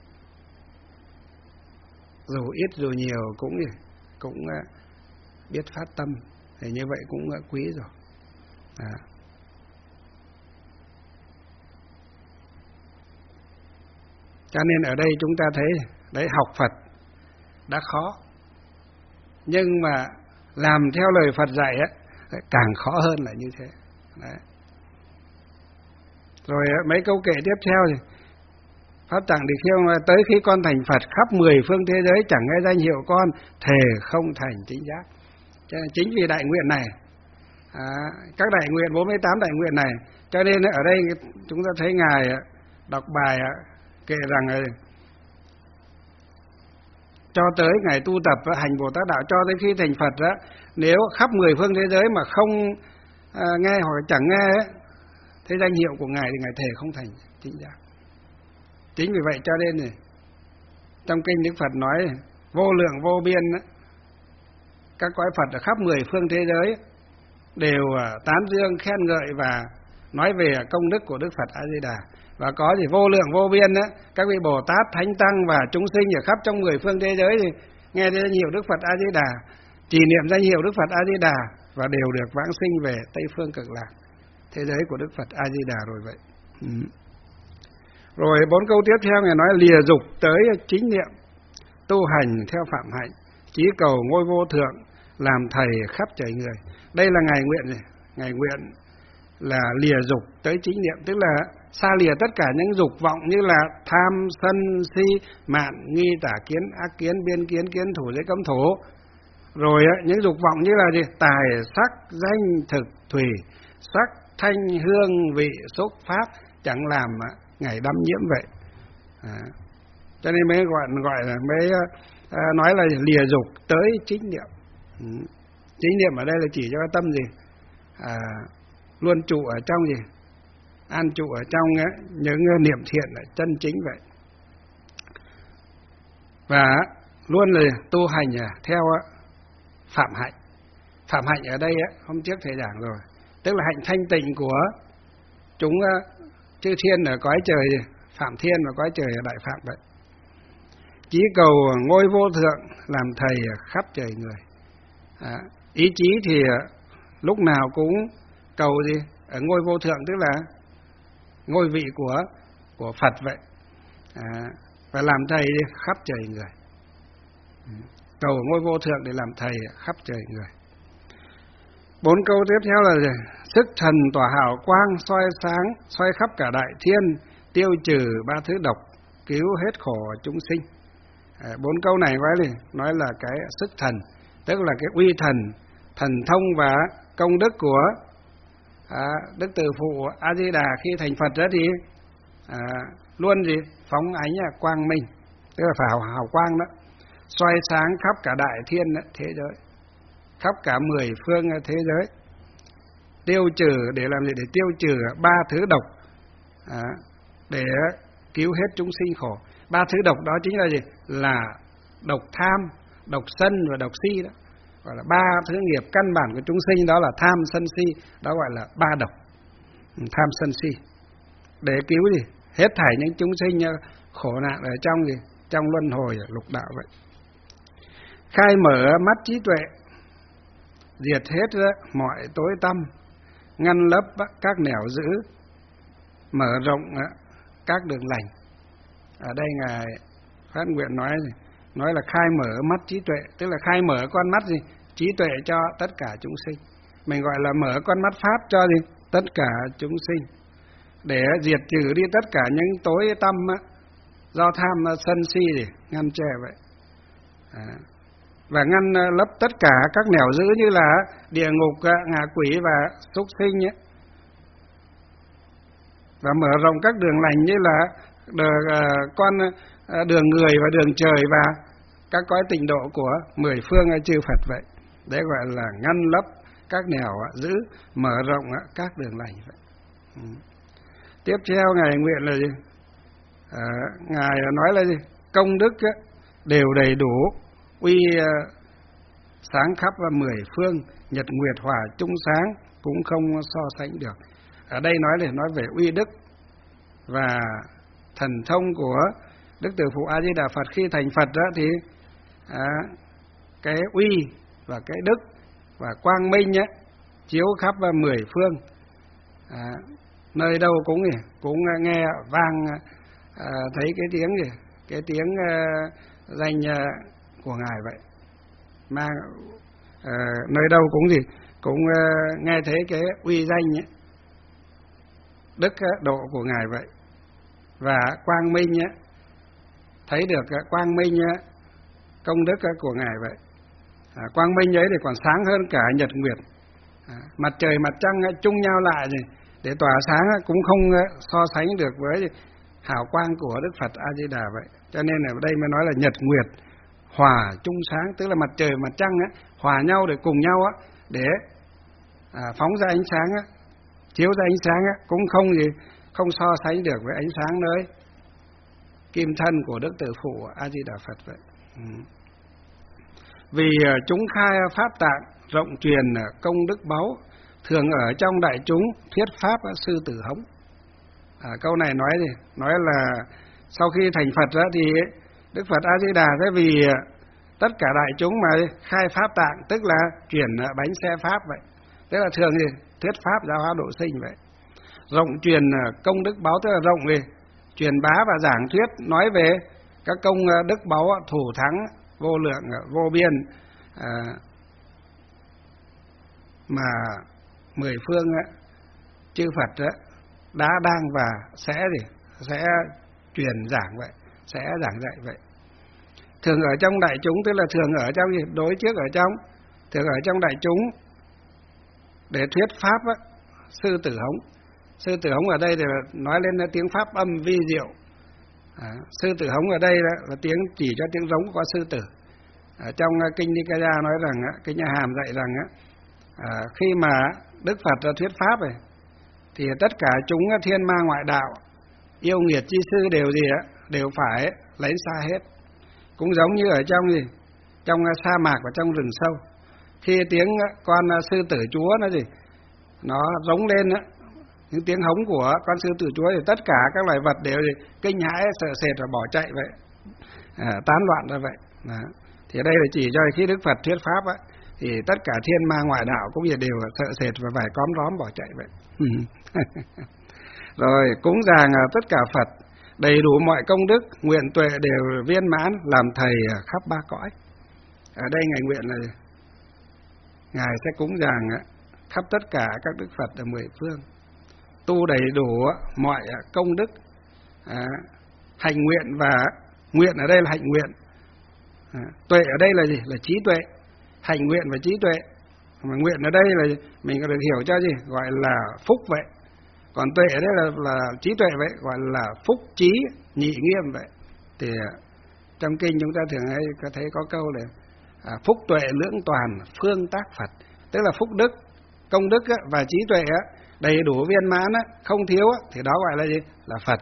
Dù ít dù nhiều cũng biết phát tâm, thì như vậy cũng quý rồi. Cho nên ở đây chúng ta thấy đấy, học Phật đã khó, nhưng mà làm theo lời Phật dạy á càng khó hơn là như thế. Đấy. Rồi mấy câu kệ tiếp theo thì Pháp Tạng Tỳ Kheo nói tới khi con thành Phật khắp 10 phương thế giới chẳng nghe danh hiệu con, thề không thành chính giác. Cho nên chính vì đại nguyện này, các đại nguyện 48 đại nguyện này, cho nên ở đây chúng ta thấy ngài đọc bài kệ rằng cho tới ngày tu tập hành Bồ Tát đạo cho tới khi thành Phật đó, nếu khắp 10 phương thế giới mà không nghe hoặc chẳng nghe thế danh hiệu của ngài thì ngài thề không thành chính giác. Chính vì vậy cho nên này, trong kinh Đức Phật nói vô lượng vô biên đó, các cõi Phật ở khắp 10 phương thế giới đều tán dương khen ngợi và nói về công đức của Đức Phật A Di Đà. Và có gì vô lượng vô biên đó, các vị Bồ Tát, Thánh Tăng và chúng sinh ở khắp trong 10 phương thế giới thì nghe danh hiệu Đức Phật A Di Đà, trì niệm danh hiệu Đức Phật A Di Đà và đều được vãng sinh về Tây phương Cực Lạc, thế giới của Đức Phật A Di Đà rồi vậy. Rồi 4 câu tiếp theo ngài nói lìa dục tới chính niệm, tu hành theo phạm hạnh, chí cầu ngôi vô thượng, làm thầy khắp trời người. Đây là ngài nguyện gì? Ngài nguyện là lìa dục tới chính niệm, tức là xa lìa tất cả những dục vọng như là tham, sân, si, mạn, nghi, tà kiến, ác kiến, biên kiến, kiến thủ, giới cấm thủ. Rồi những dục vọng như là gì? Tài, sắc, danh, thực, thủy, sắc, thanh, hương, vị, xúc, pháp chẳng làm ngài đắm nhiễm vậy. Cho nên mới gọi là mới nói là lìa dục tới chính niệm. Chính niệm ở đây là chỉ cho cái tâm gì? Luôn trụ ở trong gì? An trụ ở trong những niệm thiện là chân chính vậy. Và luôn là tu hành theo phạm hạnh. Phạm hạnh ở đây hôm trước thầy giảng rồi, tức là hạnh thanh tịnh của chúng chư thiên ở cõi trời Phạm Thiên và cõi trời Đại Phạm vậy. Chí cầu ngôi vô thượng, làm thầy khắp trời người. Ý chí thì lúc nào cũng cầu gì? Ở ngôi vô thượng, tức là ngôi vị của Phật vậy. Và làm thầy khắp trời người. Cầu ngôi vô thượng để làm thầy khắp trời người. 4 câu tiếp theo là gì? Sức thần tỏa hào quang, soi sáng, soi khắp cả đại thiên, tiêu trừ 3 thứ độc, cứu hết khổ chúng sinh. 4 câu này nói là cái sức thần, tức là cái uy thần, thần thông và công đức của Đức Từ Phụ A Di Đà khi thành Phật đó thì luôn gì? Phóng ánh quang minh, tức là phải hào quang đó, soi sáng khắp cả đại thiên đó, thế giới, khắp cả 10 phương thế giới, tiêu trừ để làm gì? Để tiêu trừ 3 thứ độc, để cứu hết chúng sinh khổ. 3 thứ độc đó chính là gì? Là độc tham, độc sân và độc si đó. Gọi là 3 thứ nghiệp căn bản của chúng sinh, đó là tham, sân, si, đó gọi là 3 độc. Tham, sân, si, để cứu gì? Hết thảy những chúng sinh khổ nạn ở trong gì? Trong luân hồi lục đạo vậy. Khai mở mắt trí tuệ, diệt hết mọi tối tăm, ngăn lấp các nẻo dữ, mở rộng các đường lành. Ở đây ngài phát nguyện nói là khai mở mắt trí tuệ, tức là khai mở con mắt gì? Trí tuệ cho tất cả chúng sinh. Mình gọi là mở con mắt pháp cho gì? Tất cả chúng sinh, để diệt trừ đi tất cả những tối tăm do tham, sân, si để ngăn che vậy. Và ngăn lấp tất cả các nẻo dữ như là địa ngục, ngạ quỷ và súc sinh ấy. Và mở rộng các đường lành như là đường người và đường trời và các cõi tịnh độ của 10 phương chư Phật vậy. Đấy gọi là ngăn lấp các nẻo dữ, mở rộng các đường lành vậy. Tiếp theo ngài nguyện là gì? Ngài nói là gì? Công đức đều đầy đủ, uy sáng khắp 10 phương, nhật nguyệt hỏa chung sáng, cũng không so sánh được. Ở đây nói về uy đức và thần thông của Đức Từ Phụ A Di Đà Phật khi thành Phật đó, thì cái uy và cái đức và quang minh chiếu khắp 10 phương, nơi đâu cũng nghe vang thấy cái tiếng gì, cái tiếng danh của ngài vậy, mà nơi đâu cũng gì cũng nghe thấy cái uy danh ấy, đức độ của ngài vậy, và quang minh ấy, thấy được quang minh ấy, công đức của ngài vậy. Quang minh ấy thì còn sáng hơn cả nhật nguyệt, mặt trời mặt trăng chung nhau lại gì để tỏa sáng cũng không so sánh được với hào quang của Đức Phật A Di Đà vậy. Cho nên ở đây mới nói là nhật nguyệt hòa chung sáng, tức là mặt trời mặt trăng hòa nhau để cùng nhau để phóng ra ánh sáng, chiếu ra ánh sáng cũng không so sánh được với ánh sáng nơi kim thân của Đức Tử Phụ A Di Đà Phật vậy. Vì chúng khai pháp tạng rộng truyền công đức báu, thường ở trong đại chúng thuyết pháp sư tử hống. Câu này nói gì? Nói là sau khi thành Phật thì Đức Phật A Di Đà sẽ vì tất cả đại chúng mà khai pháp tạng, tức là chuyển bánh xe pháp vậy. Tức là thường thì thuyết pháp giáo hóa độ sinh vậy. Rộng truyền công đức báu, tức là rộng về truyền bá và giảng thuyết nói về các công đức báu thủ thắng vô lượng vô biên mà mười phương chư Phật đã đang và sẽ truyền giảng vậy, sẽ giảng dạy vậy. Thường ở trong đại chúng, tức là thường ở trong đối trước ở trong, thường ở trong đại chúng để thuyết pháp sư tử hống. Sư tử hống ở đây thì nói lên tiếng pháp âm vi diệu. Sư tử hống ở đây là tiếng chỉ cho tiếng giống của sư tử. Trong kinh Nikaya nói rằng, kinh Nhà Hàm dạy rằng khi mà Đức Phật thuyết pháp này thì tất cả chúng thiên ma ngoại đạo, yêu nghiệt chi sư đều phải lấy xa hết. Cũng giống như ở trong sa mạc và trong rừng sâu, khi tiếng con sư tử chúa nó rống lên những tiếng hống của con sư tử chúa thì tất cả các loài vật đều kinh hãi sợ sệt và bỏ chạy vậy, tán loạn ra vậy. Thì đây là chỉ cho khi Đức Phật thuyết pháp thì tất cả thiên ma ngoại đạo cũng đều sợ sệt và phải cóm róm bỏ chạy vậy. Rồi cúng dường tất cả Phật đầy đủ mọi công đức, nguyện tuệ đều viên mãn, làm thầy khắp ba cõi. Ở đây ngài nguyện là ngài sẽ cúng dường khắp tất cả các Đức Phật ở mười phương, tu đầy đủ mọi công đức, hành nguyện, và nguyện ở đây là hạnh nguyện, tuệ ở đây là gì? Là trí tuệ. Hành nguyện và trí tuệ, mà nguyện ở đây là mình có được hiểu cho gọi là phúc vậy. Còn tuệ ở đây là trí tuệ vậy, gọi là phúc trí nhị nghiêm vậy. Thì trong kinh chúng ta thường hay có thấy có câu là phúc tuệ lưỡng toàn phương tác Phật, tức là phúc đức, công đức và trí tuệ đầy đủ viên mãn không thiếu thì đó gọi là gì? Là Phật.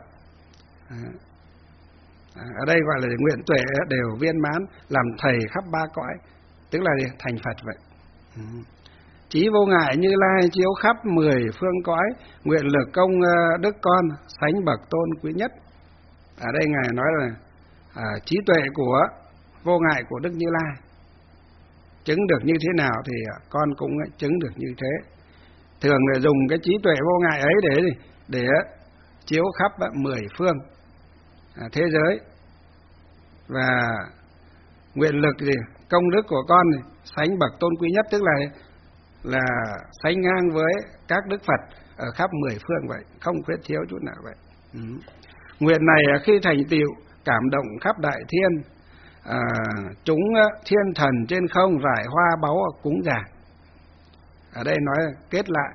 Ở đây gọi là nguyện tuệ đều viên mãn, làm thầy khắp ba cõi, tức là thành Phật vậy. Chí vô ngại Như Lai chiếu khắp mười phương cõi, nguyện lực công đức con sánh bậc tôn quý nhất. Ở đây ngài nói là trí tuệ của vô ngại của Đức Như Lai chứng được như thế nào thì con cũng chứng được như thế. Thường là dùng cái trí tuệ vô ngại ấy để chiếu khắp mười phương thế giới, và nguyện lực công đức của con sánh bậc tôn quý nhất, tức là sánh ngang với các Đức Phật ở khắp mười phương vậy, không khuyết thiếu chút nào vậy. Nguyện này khi thành tựu cảm động khắp đại thiên, chúng thiên thần trên không rải hoa báu cúng dường. Ở đây nói kết lại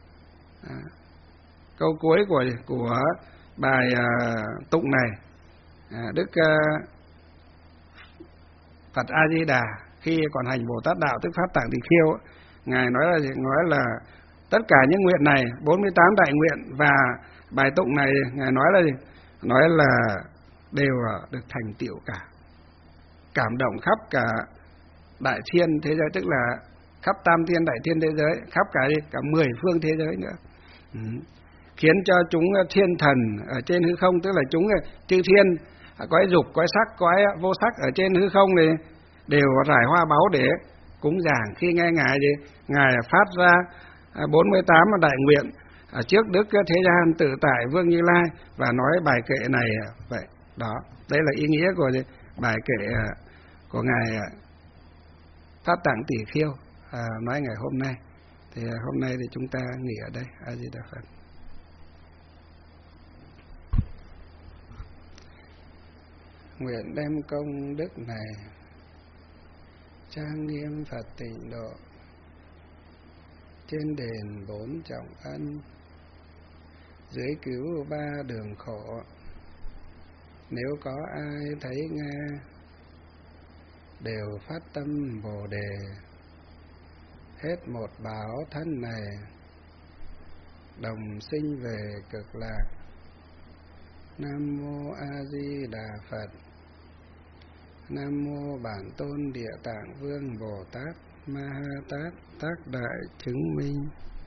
câu cuối của bài tụng này. Đức Phật A Di Đà khi còn hành Bồ Tát đạo tức Pháp Tạng Tỳ Kheo, ngài nói là tất cả những nguyện này, 48 đại nguyện và bài tụng này, ngài nói là đều được thành tựu cả, cảm động khắp cả đại thiên thế giới, tức là khắp tam thiên đại thiên thế giới, khắp cả mười phương thế giới nữa, khiến cho chúng thiên thần ở trên hư không, tức là chúng chư thiên cõi dục, cõi sắc, cõi vô sắc ở trên hư không này đều rải hoa báu để cúng dường khi nghe ngài phát ra 48 đại nguyện, trước Đức Thế Gian Tự Tại Vương Như Lai và nói bài kệ này vậy. Đó, đây là ý nghĩa của bài kệ của ngài Pháp Tạng Tỷ Khiêu nói ngày hôm nay. Thì hôm nay thì chúng ta nghỉ ở đây. A Di Đà Phật. Nguyện đem công đức này trang nghiêm Phật Tịnh Độ trên đền 4 trọng ân, dưới cứu 3 đường khổ. Nếu có ai thấy nghe đều phát tâm Bồ Đề, hết một báo thân này đồng sinh về cực lạc. Nam mô A Di Đà Phật. Nam mô Bản Tôn Địa Tạng Vương Bồ Tát Ma Ha Tát Tác Đại Chứng Minh.